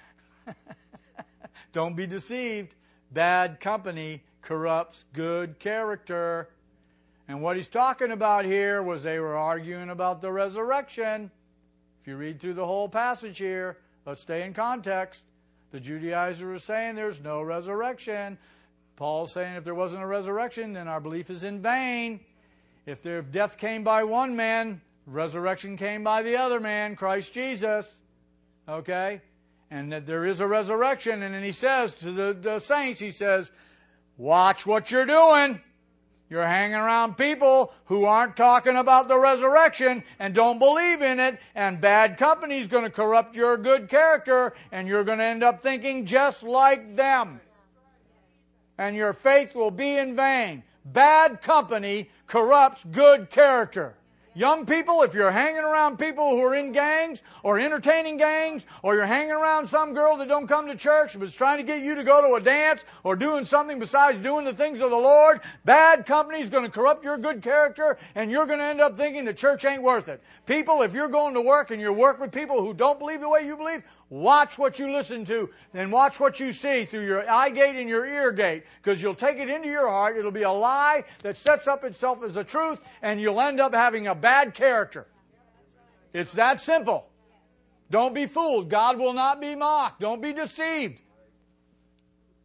Don't be deceived. Bad company corrupts good character. And what he's talking about here was they were arguing about the resurrection. If you read through the whole passage here, let's stay in context. The Judaizers were saying there's no resurrection. Paul's saying if there wasn't a resurrection, then our belief is in vain. If there, if death came by one man, resurrection came by the other man, Christ Jesus. Okay? And that there is a resurrection. And then he says to the, the saints, he says, watch what you're doing. You're hanging around people who aren't talking about the resurrection and don't believe in it, and bad company is going to corrupt your good character, and you're going to end up thinking just like them. And your faith will be in vain. Bad company corrupts good character. Young people, if you're hanging around people who are in gangs or entertaining gangs, or you're hanging around some girl that don't come to church but is trying to get you to go to a dance or doing something besides doing the things of the Lord, bad company is going to corrupt your good character, and you're going to end up thinking the church ain't worth it. People, if you're going to work and you work with people who don't believe the way you believe, watch what you listen to and watch what you see through your eye gate and your ear gate, because you'll take it into your heart. It'll be a lie that sets up itself as a truth, and you'll end up having a bad character. It's that simple. Don't be fooled. God will not be mocked. Don't be deceived.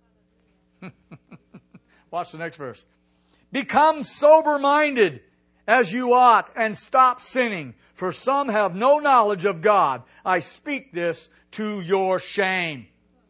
Watch the next verse. Become sober-minded. as you ought, and stop sinning, for some have no knowledge of God. I speak this to your shame.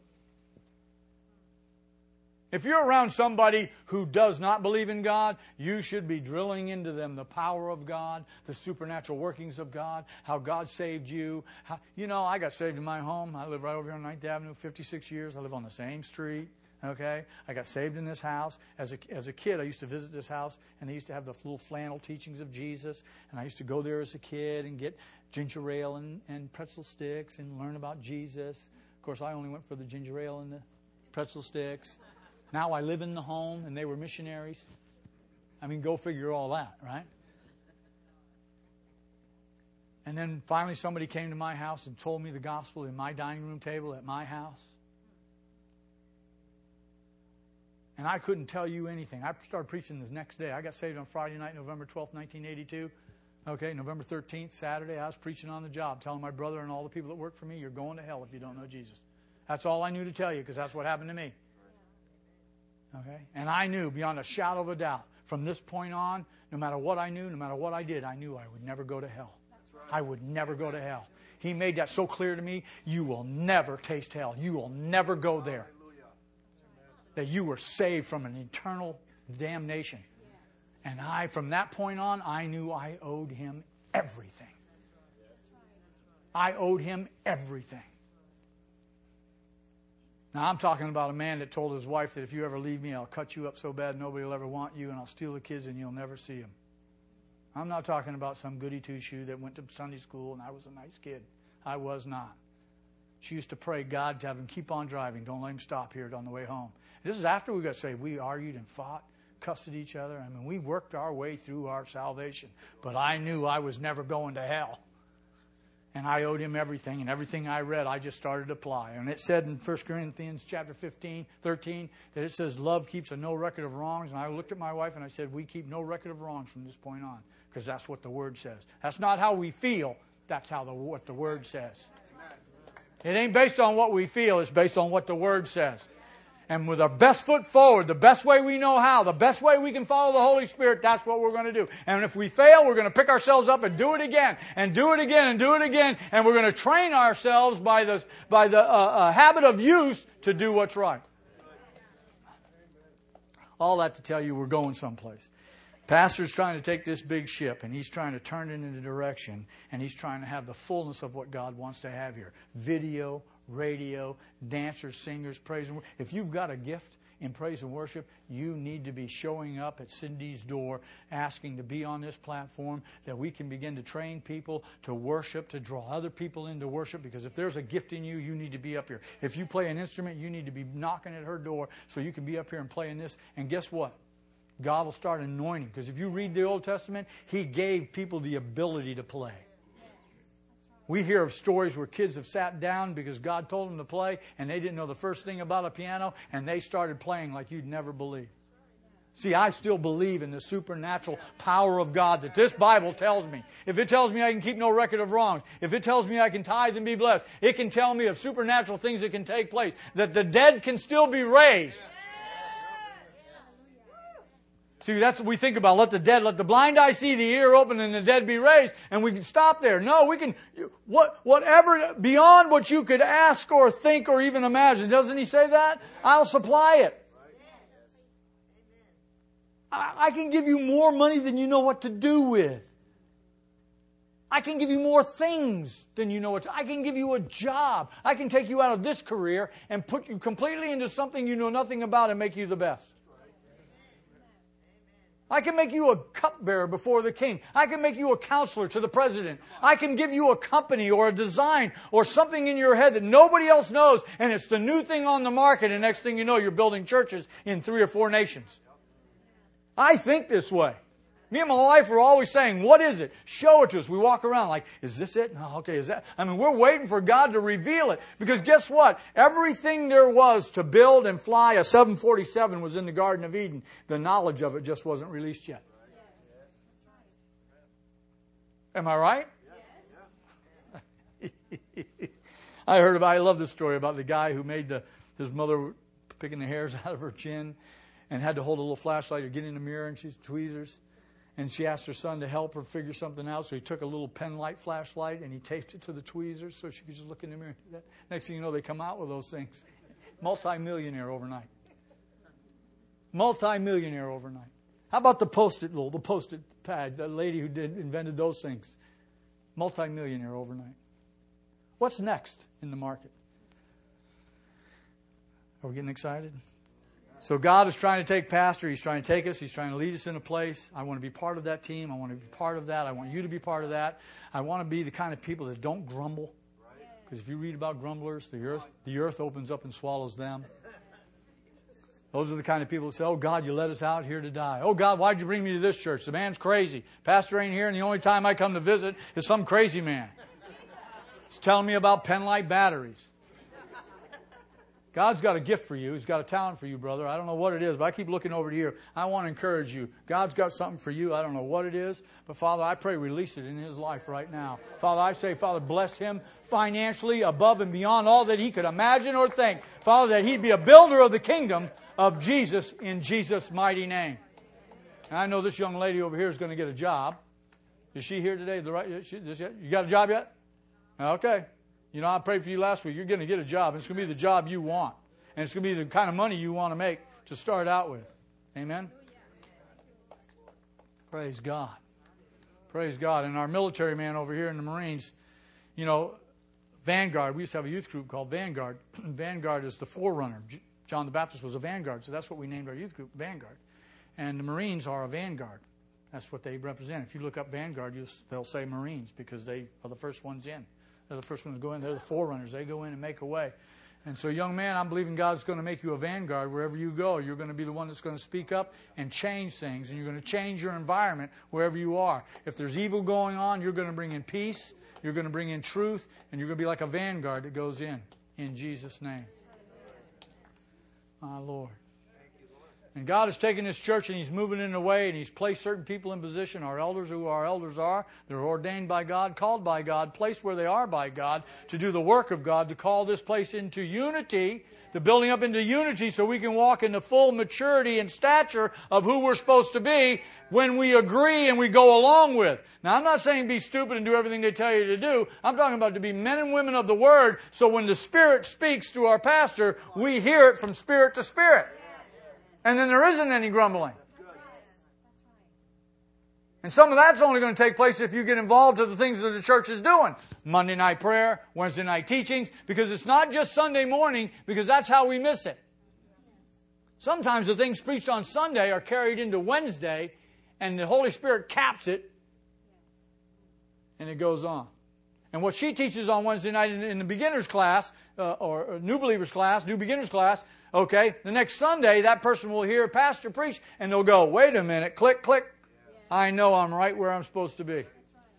If you're around somebody who does not believe in God, you should be drilling into them the power of God, the supernatural workings of God, how God saved you. How, you know, I got saved in my home. I live right over here on ninth Avenue, fifty-six years. I live on the same street. Okay? I got saved in this house. As a, as a kid, I used to visit this house, and they used to have the little flannel teachings of Jesus. And I used to go there as a kid and get ginger ale and, and pretzel sticks and learn about Jesus. Of course, I only went for the ginger ale and the pretzel sticks. Now I live in the home, and they were missionaries. I mean, go figure all that, right? And then finally somebody came to my house and told me the gospel in my dining room table at my house. And I couldn't tell you anything. I started preaching the next day. I got saved on Friday night, November twelfth, nineteen eighty-two. Okay, November thirteenth, Saturday, I was preaching on the job, telling my brother and all the people that work for me, you're going to hell if you don't know Jesus. That's all I knew to tell you, because that's what happened to me. Okay? And I knew beyond a shadow of a doubt, from this point on, no matter what I knew, no matter what I did, I knew I would never go to hell. Right. I would never go to hell. He made that so clear to me, you will never taste hell. You will never go there. Hallelujah. That you were saved from an eternal damnation. And I, from that point on, I knew I owed Him everything. I owed Him everything. Now, I'm talking about a man that told his wife that if you ever leave me, I'll cut you up so bad nobody will ever want you, and I'll steal the kids and you'll never see them. I'm not talking about some goody two-shoe that went to Sunday school and I was a nice kid. I was not. She used to pray God to have him keep on driving. Don't let him stop here on the way home. This is after we got saved. We argued and fought, cussed at each other. I mean, we worked our way through our salvation. But I knew I was never going to hell. And I owed Him everything, and everything I read, I just started to apply. And it said in First Corinthians chapter fifteen, thirteen, that it says, love keeps a no record of wrongs. And I looked at my wife and I said, we keep no record of wrongs from this point on, because that's what the Word says. That's not how we feel. That's how the what the Word says. It ain't based on what we feel. It's based on what the Word says. And with our best foot forward, the best way we know how, the best way we can follow the Holy Spirit, that's what we're going to do. And if we fail, we're going to pick ourselves up and do it again, and do it again, and do it again. And we're going to train ourselves by the, by the uh, uh, habit of use to do what's right. All that to tell you we're going someplace. Pastor's trying to take this big ship, and he's trying to turn it in a direction, and he's trying to have the fullness of what God wants to have here. Video, radio, dancers, singers, praise and worship. If you've got a gift in praise and worship, you need to be showing up at Cindy's door, asking to be on this platform, that we can begin to train people to worship, to draw other people into worship, because if there's a gift in you, you need to be up here. If you play an instrument, you need to be knocking at her door so you can be up here and playing this. And guess what? God will start anointing, because if you read the Old Testament, He gave people the ability to play. We hear of stories where kids have sat down because God told them to play, and they didn't know the first thing about a piano, and they started playing like you'd never believe. See, I still believe in the supernatural power of God that this Bible tells me. If it tells me I can keep no record of wrongs, if it tells me I can tithe and be blessed, it can tell me of supernatural things that can take place, that the dead can still be raised. See, that's what we think about. Let the dead, let the blind eye see, the ear open, and the dead be raised. And we can stop there. No, we can, what, whatever, beyond what you could ask or think or even imagine. Doesn't He say that? I'll supply it. I, I can give you more money than you know what to do with. I can give you more things than you know what to. I can give you a job. I can take you out of this career and put you completely into something you know nothing about and make you the best. I can make you a cupbearer before the king. I can make you a counselor to the president. I can give you a company or a design or something in your head that nobody else knows, and it's the new thing on the market, and next thing you know, you're building churches in three or four nations. I think this way. Me and my wife are always saying, what is it? Show it to us. We walk around like, is this it? No, okay, is that? I mean, we're waiting for God to reveal it. Because guess what? Everything there was to build and fly a seven forty-seven was in the Garden of Eden. The knowledge of it just wasn't released yet. Am I right? I heard about, I love this story about the guy who made the, his mother picking the hairs out of her chin and had to hold a little flashlight or get in the mirror and she's tweezers. And she asked her son to help her figure something out. So he took a little pen light flashlight and he taped it to the tweezers so she could just look in the mirror and do that. Next thing you know, they come out with those things. Multi-millionaire overnight. Multi-millionaire overnight. How about the Post-it little, the Post-it pad, the lady who did invented those things? Multi-millionaire overnight. What's next in the market? Are we getting excited? So God is trying to take Pastor. He's trying to take us. He's trying to lead us in a place. I want to be part of that team. I want to be part of that. I want you to be part of that. I want to be the kind of people that don't grumble. Because if you read about grumblers, the earth, the earth opens up and swallows them. Those are the kind of people that say, oh, God, you let us out here to die. Oh, God, why'd you bring me to this church? The man's crazy. Pastor ain't here, and the only time I come to visit is some crazy man. He's telling me about penlight batteries. God's got a gift for you. He's got a talent for you, brother. I don't know what it is, but I keep looking over to here. I want to encourage you. God's got something for you. I don't know what it is, but Father, I pray release it in his life right now. Father, I say, Father, bless him financially above and beyond all that he could imagine or think. Father, that he'd be a builder of the kingdom of Jesus in Jesus' mighty name. And I know this young lady over here is going to get a job. Is she here today? The right? She, you got a job yet? Okay. You know, I prayed for you last week. You're going to get a job. It's going to be the job you want. And it's going to be the kind of money you want to make to start out with. Amen? Praise God. Praise God. And our military man over here in the Marines, you know, Vanguard, we used to have a youth group called Vanguard. Vanguard is the forerunner. John the Baptist was a Vanguard, so that's what we named our youth group, Vanguard. And the Marines are a Vanguard. That's what they represent. If you look up Vanguard, you, they'll say Marines because they are the first ones in. They're the first ones to go in. They're the forerunners. They go in and make a way. And so, young man, I'm believing God's going to make you a vanguard wherever you go. You're going to be the one that's going to speak up and change things. And you're going to change your environment wherever you are. If there's evil going on, you're going to bring in peace. You're going to bring in truth. And you're going to be like a vanguard that goes in. In Jesus' name. My Lord. And God has taken this church and He's moving in a way and He's placed certain people in position. Our elders, who our elders are, they're ordained by God, called by God, placed where they are by God to do the work of God, to call this place into unity, to building up into unity so we can walk in the full maturity and stature of who we're supposed to be when we agree and we go along with. Now, I'm not saying be stupid and do everything they tell you to do. I'm talking about to be men and women of the Word so when the Spirit speaks through our pastor, we hear it from spirit to spirit. And then there isn't any grumbling. And some of that's only going to take place if you get involved in the things that the church is doing. Monday night prayer, Wednesday night teachings, because it's not just Sunday morning, because that's how we miss it. Sometimes the things preached on Sunday are carried into Wednesday, and the Holy Spirit caps it, and it goes on. And what she teaches on Wednesday night in, in the beginner's class, uh, or, or new believers class, new beginner's class, okay, the next Sunday that person will hear a pastor preach and they'll go, wait a minute, click, click. I know I'm right where I'm supposed to be.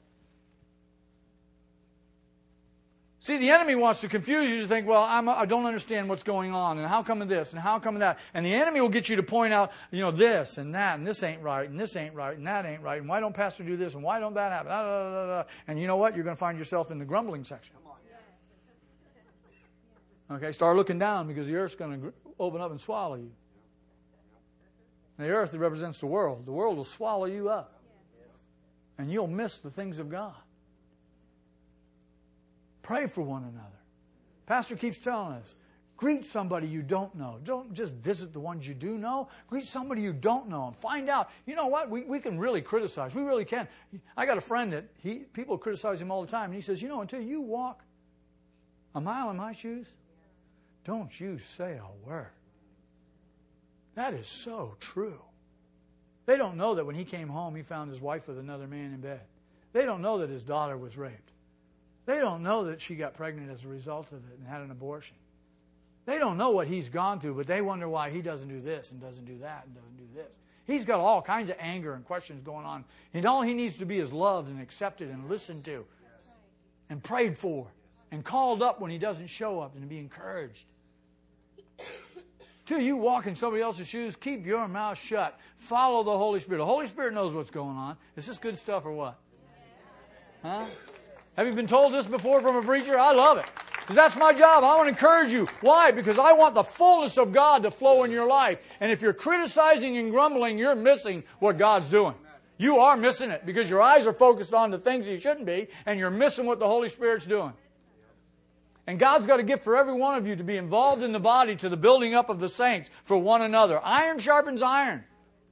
See, the enemy wants to confuse you to think, well, I'm, I don't understand what's going on, and how come this, and how come that. And the enemy will get you to point out, you know, this and that, and this ain't right, and this ain't right, and that ain't right, and why don't pastor do this, and why don't that happen? Da, da, da, da. And you know what? You're going to find yourself in the grumbling section. Okay, start looking down because the earth's going to open up and swallow you. The earth represents the world. The world will swallow you up. And you'll miss the things of God. Pray for one another. Pastor keeps telling us, greet somebody you don't know. Don't just visit the ones you do know. Greet somebody you don't know and find out. You know what? We, we can really criticize. We really can. I got a friend that he people criticize him all the time. And he says, you know, until you walk a mile in my shoes, don't you say a word. That is so true. They don't know that when he came home, he found his wife with another man in bed. They don't know that his daughter was raped. They don't know that she got pregnant as a result of it and had an abortion. They don't know what he's gone through, but they wonder why he doesn't do this and doesn't do that and doesn't do this. He's got all kinds of anger and questions going on. And all he needs to be is loved and accepted and listened to and prayed for and called up when he doesn't show up and to be encouraged. Till you walk in somebody else's shoes, keep your mouth shut. Follow the Holy Spirit. The Holy Spirit knows what's going on. Is this good stuff or what? Huh? Have you been told this before from a preacher? I love it. Because that's my job. I want to encourage you. Why? Because I want the fullness of God to flow in your life. And if you're criticizing and grumbling, you're missing what God's doing. You are missing it because your eyes are focused on the things you shouldn't be, and you're missing what the Holy Spirit's doing. And God's got a gift for every one of you to be involved in the body to the building up of the saints for one another. Iron sharpens iron.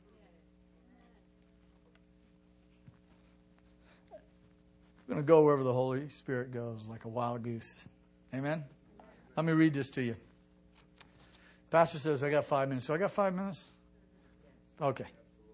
We're going to go wherever the Holy Spirit goes like a wild goose. Amen? Let me read this to you. Pastor says, I got five minutes. So I got five minutes? Okay.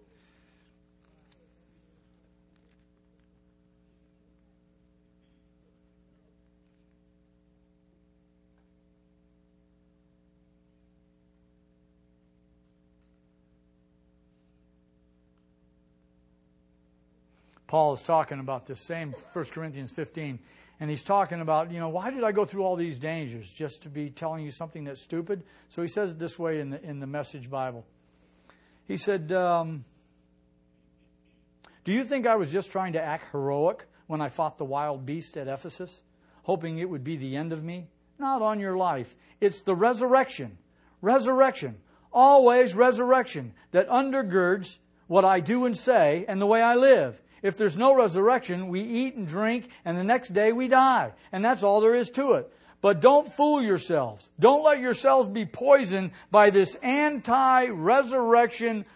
Paul is talking about this same First Corinthians fifteen. And he's talking about, you know, why did I go through all these dangers? Just to be telling you something that's stupid? So he says it this way in the, in the Message Bible. He said, um, do you think I was just trying to act heroic when I fought the wild beast at Ephesus, hoping it would be the end of me? Not on your life. It's the resurrection. Resurrection. Always resurrection that undergirds what I do and say and the way I live. If there's no resurrection, we eat and drink, and the next day we die. And that's all there is to it. But don't fool yourselves. Don't let yourselves be poisoned by this anti-resurrection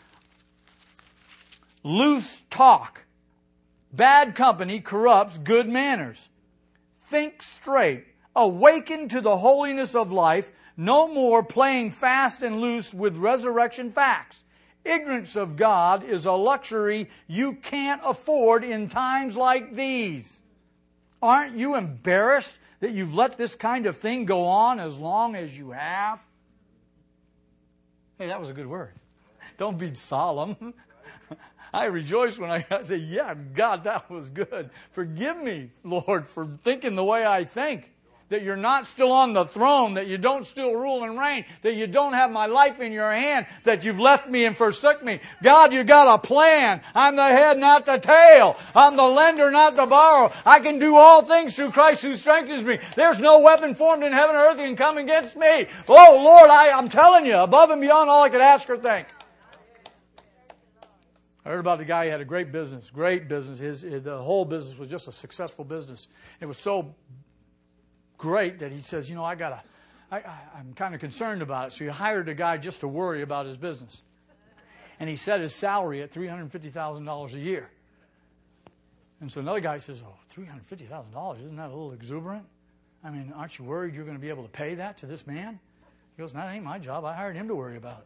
loose talk. Bad company corrupts good manners. Think straight. Awaken to the holiness of life. No more playing fast and loose with resurrection facts. Ignorance of God is a luxury you can't afford in times like these. Aren't you embarrassed that you've let this kind of thing go on as long as you have? Hey, that was a good word. Don't be solemn. I rejoice when I say, yeah, God, that was good. Forgive me, Lord, for thinking the way I think. That you're not still on the throne, that you don't still rule and reign, that you don't have my life in your hand, that you've left me and forsook me. God, you got a plan. I'm the head, not the tail. I'm the lender, not the borrower. I can do all things through Christ who strengthens me. There's no weapon formed in heaven or earth that can come against me. Oh, Lord, I, I'm telling you, above and beyond all I could ask or think. I heard about the guy who had a great business, great business. His, his the whole business was just a successful business. It was so great that he says, you know, I gotta, I, I, I'm kind of concerned about it. So he hired a guy just to worry about his business. And he set his salary at three hundred fifty thousand dollars a year. And so another guy says, oh, three hundred fifty thousand dollars, isn't that a little exuberant? I mean, aren't you worried you're going to be able to pay that to this man? He goes, that ain't my job. I hired him to worry about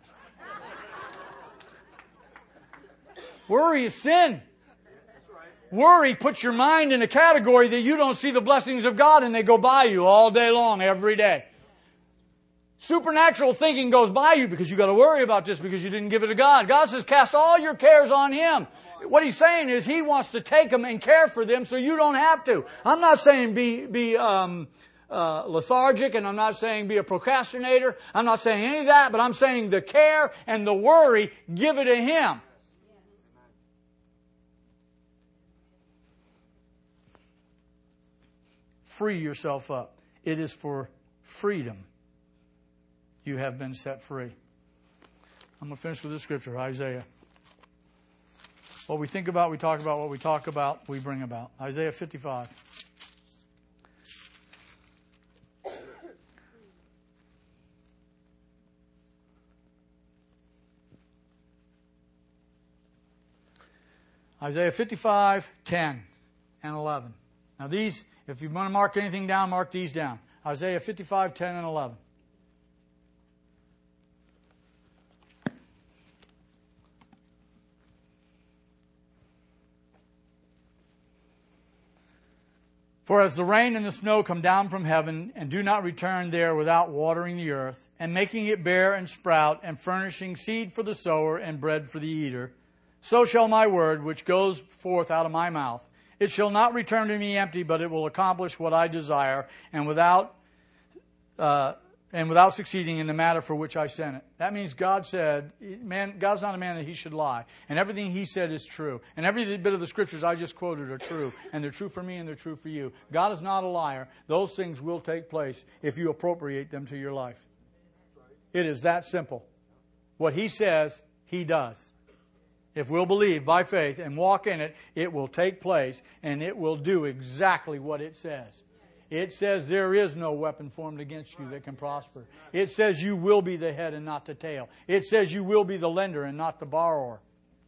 it. Worry is sin. Worry puts your mind in a category that you don't see the blessings of God and they go by you all day long, every day. Supernatural thinking goes by you because you got to worry about this because you didn't give it to God. God says cast all your cares on Him. What He's saying is He wants to take them and care for them so you don't have to. I'm not saying be, be um, uh, lethargic, and I'm not saying be a procrastinator. I'm not saying any of that, but I'm saying the care and the worry, give it to Him. Free yourself up. It is for freedom you have been set free. I'm going to finish with this scripture, Isaiah. What we think about, we talk about. What we talk about, we bring about. Isaiah fifty-five. Isaiah fifty-five, ten, and eleven. Now these, if you want to mark anything down, mark these down. Isaiah fifty-five, ten, and eleven. For as the rain and the snow come down from heaven and do not return there without watering the earth, and making it bear and sprout, and furnishing seed for the sower and bread for the eater, so shall my word which goes forth out of my mouth. It shall not return to me empty, but it will accomplish what I desire, and without uh, and without succeeding in the matter for which I sent it. That means God said, man, God's not a man that He should lie. And everything He said is true. And every bit of the scriptures I just quoted are true. And they're true for me and they're true for you. God is not a liar. Those things will take place if you appropriate them to your life. It is that simple. What He says, He does. If we'll believe by faith and walk in it, it will take place and it will do exactly what it says. It says there is no weapon formed against you that can prosper. It says you will be the head and not the tail. It says you will be the lender and not the borrower.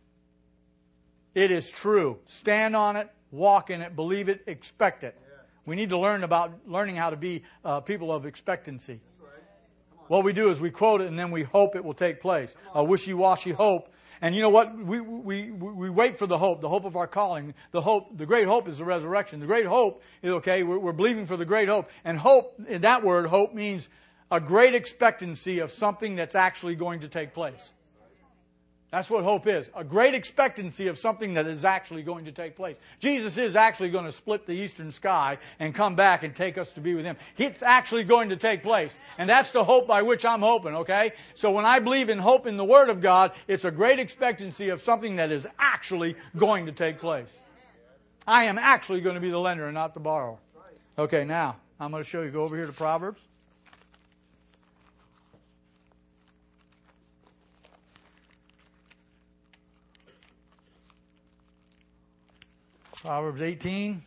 It is true. Stand on it, walk in it, believe it, expect it. We need to learn about learning how to be uh, people of expectancy. What we do is we quote it and then we hope it will take place. A wishy-washy hope. And you know what? We, we, we wait for the hope, the hope of our calling. The hope, the great hope is the resurrection. The great hope is, okay, we're, we're believing for the great hope. And hope, in that word, hope means a great expectancy of something that's actually going to take place. That's what hope is. A great expectancy of something that is actually going to take place. Jesus is actually going to split the eastern sky and come back and take us to be with Him. It's actually going to take place. And that's the hope by which I'm hoping, okay? So when I believe in hope in the Word of God, it's a great expectancy of something that is actually going to take place. I am actually going to be the lender and not the borrower. Okay, now, I'm going to show you. Go over here to Proverbs. Proverbs eighteen,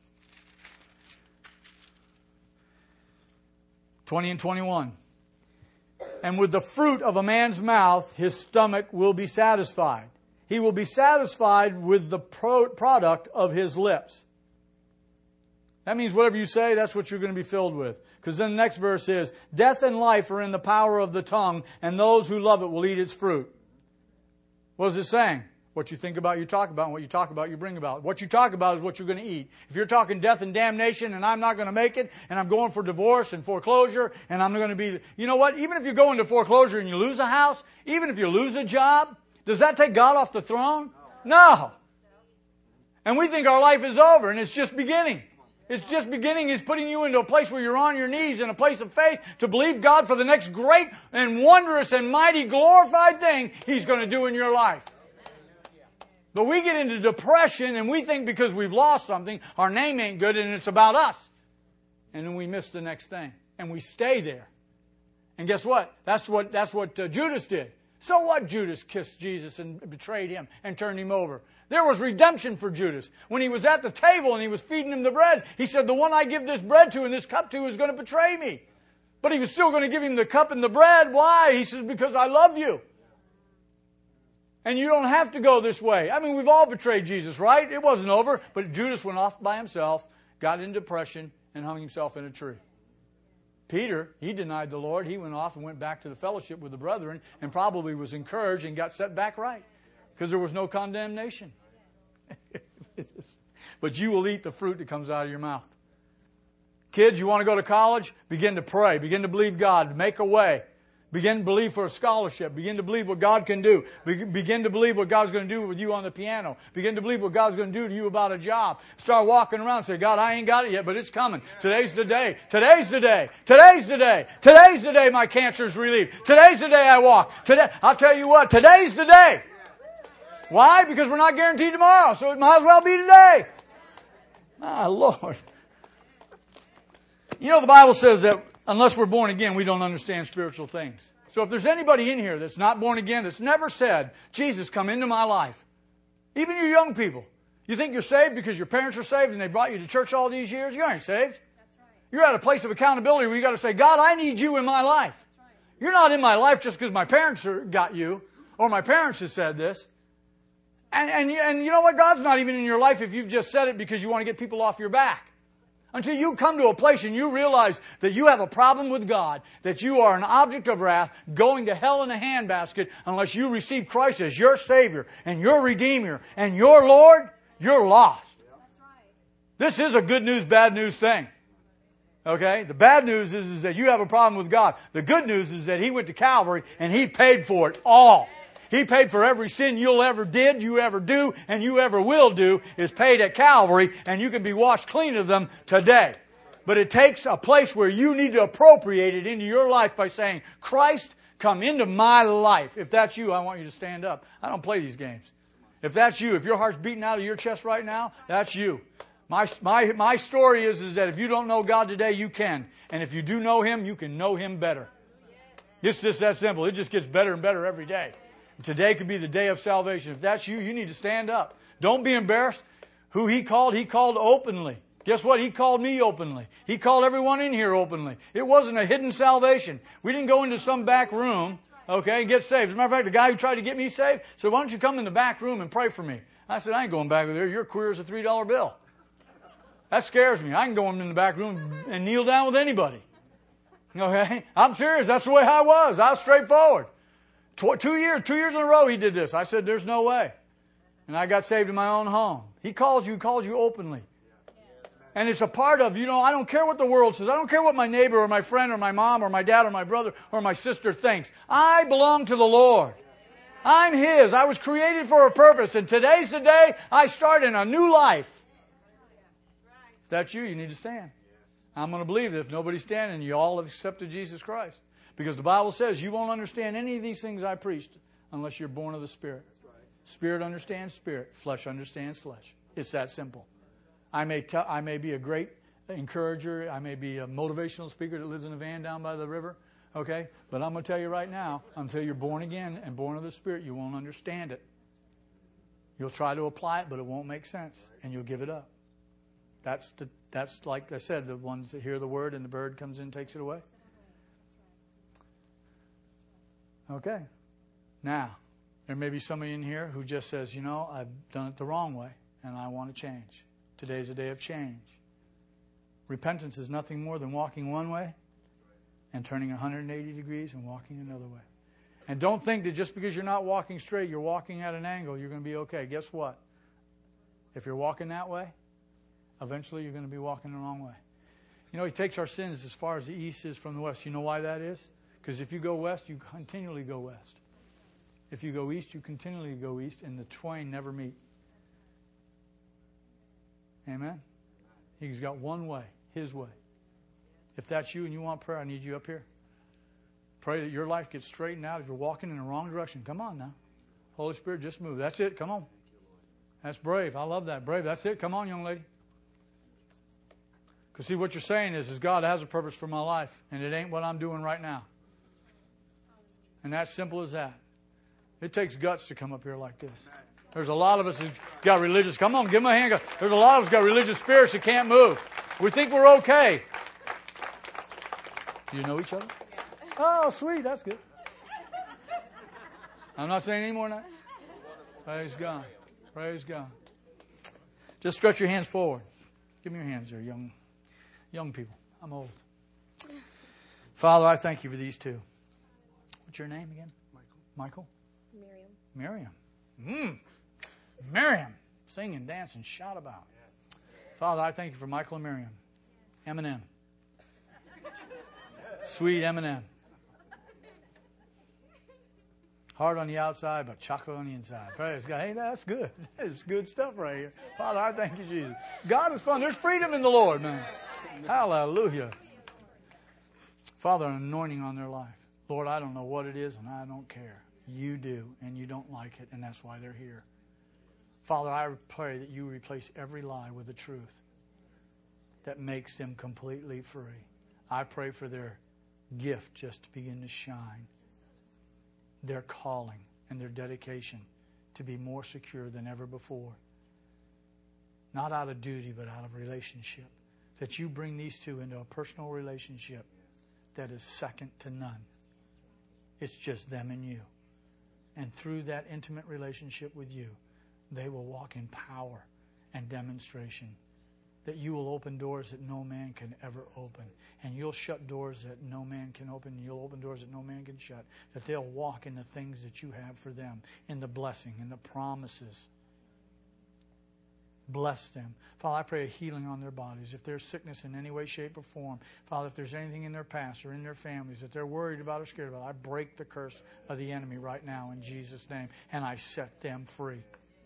twenty and twenty-one. And with the fruit of a man's mouth, his stomach will be satisfied. He will be satisfied with the pro- product of his lips. That means whatever you say, that's what you're going to be filled with. Because then the next verse is, death and life are in the power of the tongue, and those who love it will eat its fruit. What is it saying? What you think about, you talk about, and what you talk about, you bring about. What you talk about is what you're going to eat. If you're talking death and damnation, and I'm not going to make it, and I'm going for divorce and foreclosure, and I'm going to be, you know what? Even if you go into foreclosure and you lose a house, even if you lose a job, does that take God off the throne? No. And we think our life is over, and it's just beginning. It's just beginning. He's putting you into a place where you're on your knees in a place of faith to believe God for the next great and wondrous and mighty glorified thing He's going to do in your life. But we get into depression and we think because we've lost something, our name ain't good and it's about us. And then we miss the next thing. And we stay there. And guess what? That's what, that's what uh, Judas did. So what? Judas kissed Jesus and betrayed Him and turned Him over. There was redemption for Judas. When he was at the table and he was feeding him the bread, he said, the one I give this bread to and this cup to is going to betray me. But he was still going to give him the cup and the bread. Why? He says, because I love you. And you don't have to go this way. I mean, we've all betrayed Jesus, right? It wasn't over. But Judas went off by himself, got in depression, and hung himself in a tree. Peter, he denied the Lord. He went off and went back to the fellowship with the brethren and probably was encouraged and got set back right because there was no condemnation. But you will eat the fruit that comes out of your mouth. Kids, you want to go to college? Begin to pray. Begin to believe God. Make a way. Begin to believe for a scholarship. Begin to believe what God can do. Be- begin to believe what God's going to do with you on the piano. Begin to believe what God's going to do to you about a job. Start walking around and say, God, I ain't got it yet, but it's coming. Today's the day. Today's the day. Today's the day. Today's the day my cancer's relieved. Today's the day I walk. Today, I'll tell you what, today's the day. Why? Because we're not guaranteed tomorrow, so it might as well be today. My Lord. You know, the Bible says that unless we're born again, we don't understand spiritual things. So if there's anybody in here that's not born again, that's never said, Jesus, come into my life. Even you young people. You think you're saved because your parents are saved and they brought you to church all these years? You ain't saved. That's right. You're at a place of accountability where you got to say, God, I need you in my life. That's right. You're not in my life just because my parents are, got you or my parents have said this. And, and, and you know what? God's not even in your life if you've just said it because you want to get people off your back. Until you come to a place and you realize that you have a problem with God, that you are an object of wrath, going to hell in a handbasket unless you receive Christ as your Savior and your Redeemer and your Lord, you're lost. That's right. This is a good news, bad news thing. Okay? The bad news is, is that you have a problem with God. The good news is that He went to Calvary and He paid for it all. He paid for every sin you'll ever did, you ever do, and you ever will do is paid at Calvary, and you can be washed clean of them today. But it takes a place where you need to appropriate it into your life by saying, Christ, come into my life. If that's you, I want you to stand up. I don't play these games. If that's you, if your heart's beating out of your chest right now, that's you. My, my, my story is, is that if you don't know God today, you can. And if you do know Him, you can know Him better. It's just that simple. It just gets better and better every day. Today could be the day of salvation. If that's you, you need to stand up. Don't be embarrassed. Who He called, He called openly. Guess what? He called me openly. He called everyone in here openly. It wasn't a hidden salvation. We didn't go into some back room, okay, and get saved. As a matter of fact, the guy who tried to get me saved said, why don't you come in the back room and pray for me? I said, I ain't going back there. You're queer as a three dollar bill. That scares me. I can go in the back room and kneel down with anybody. Okay? I'm serious. That's the way I was. I was straightforward. Tw- two years, two years in a row he did this. I said, there's no way. And I got saved in my own home. He calls you, he calls you openly. And it's a part of, you know, I don't care what the world says. I don't care what my neighbor or my friend or my mom or my dad or my brother or my sister thinks. I belong to the Lord. I'm His. I was created for a purpose. And today's the day I start in a new life. If that's you, you need to stand. I'm going to believe that if nobody's standing, you all have accepted Jesus Christ. Because the Bible says you won't understand any of these things I preached unless you're born of the Spirit. Spirit understands spirit. Flesh understands flesh. It's that simple. I may tell, I may be a great encourager. I may be a motivational speaker that lives in a van down by the river. Okay? But I'm going to tell you right now, until you're born again and born of the Spirit, you won't understand it. You'll try to apply it, but it won't make sense. And you'll give it up. That's, the, that's like I said, the ones that hear the word and the bird comes in and takes it away. Okay. Now, there may be somebody in here who just says, you know, I've done it the wrong way and I want to change. Today's a day of change. Repentance is nothing more than walking one way and turning one hundred eighty degrees and walking another way. And don't think that just because you're not walking straight, you're walking at an angle, you're going to be okay. Guess what? If you're walking that way, eventually you're going to be walking the wrong way. You know, He takes our sins as far as the east is from the west. You know why that is? Because if you go west, you continually go west. If you go east, you continually go east, and the twain never meet. Amen? He's got one way, His way. If that's you and you want prayer, I need you up here. Pray that your life gets straightened out. If you're walking in the wrong direction, come on now. Holy Spirit, just move. That's it. Come on. That's brave. I love that. Brave. That's it. Come on, young lady. Because see, what you're saying is, is God has a purpose for my life, and it ain't what I'm doing right now. And that's simple as that. It takes guts to come up here like this. There's a lot of us who got religious. Come on, give them a hand. There's a lot of us who got religious spirits that can't move. We think we're okay. Do you know each other? Oh, sweet. That's good. I'm not saying any more than that. Praise God. Praise God. Just stretch your hands forward. Give me your hands there, young, young people. I'm old. Father, I thank you for these two. What's your name again? Michael. Michael? Miriam. Miriam. Mm. Miriam. Sing and dance and shout about. Father, I thank you for Michael and Miriam. Eminem. Sweet Eminem. Hard on the outside, but chocolate on the inside. Praise God. Hey, that's good. That's good stuff right here. Father, I thank you, Jesus. God is fun. There's freedom in the Lord, man. Hallelujah. Father, an anointing on their life. Lord, I don't know what it is, and I don't care. You do, and you don't like it, and that's why they're here. Father, I pray that you replace every lie with the truth that makes them completely free. I pray for their gift just to begin to shine. Their calling and their dedication to be more secure than ever before. Not out of duty, but out of relationship. That you bring these two into a personal relationship that is second to none. It's just them and you. And through that intimate relationship with you, they will walk in power and demonstration. That you will open doors that no man can ever open. And you'll shut doors that no man can open. And you'll open doors that no man can shut. That they'll walk in the things that you have for them. In the blessing, in the promises. Bless them. Father, I pray a healing on their bodies. If there's sickness in any way, shape, or form, Father, if there's anything in their past or in their families that they're worried about or scared about, I break the curse of the enemy right now in Jesus' name. And I set them free.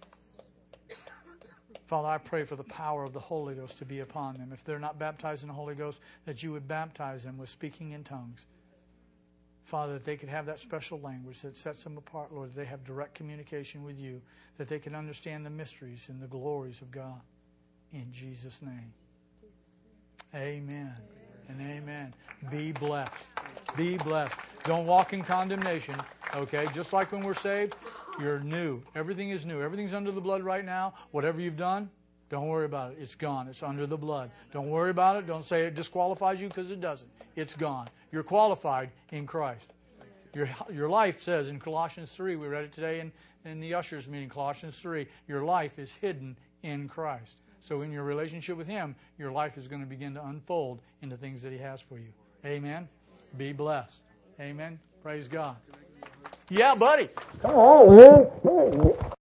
Father, I pray for the power of the Holy Ghost to be upon them. If they're not baptized in the Holy Ghost, that you would baptize them with speaking in tongues. Father, that they could have that special language that sets them apart, Lord, that they have direct communication with you, that they can understand the mysteries and the glories of God. In Jesus' name. Amen and amen. Be blessed. Be blessed. Don't walk in condemnation. Okay, just like when we're saved, you're new. Everything is new. Everything's under the blood right now. Whatever you've done, don't worry about it. It's gone. It's under the blood. Don't worry about it. Don't say it disqualifies you, because it doesn't. It's gone. You're qualified in Christ. Your your life says in Colossians three, we read it today in, in the ushers meeting, Colossians three, your life is hidden in Christ. So in your relationship with Him, your life is going to begin to unfold into things that He has for you. Amen? Be blessed. Amen? Praise God. Yeah, buddy. Come on, man.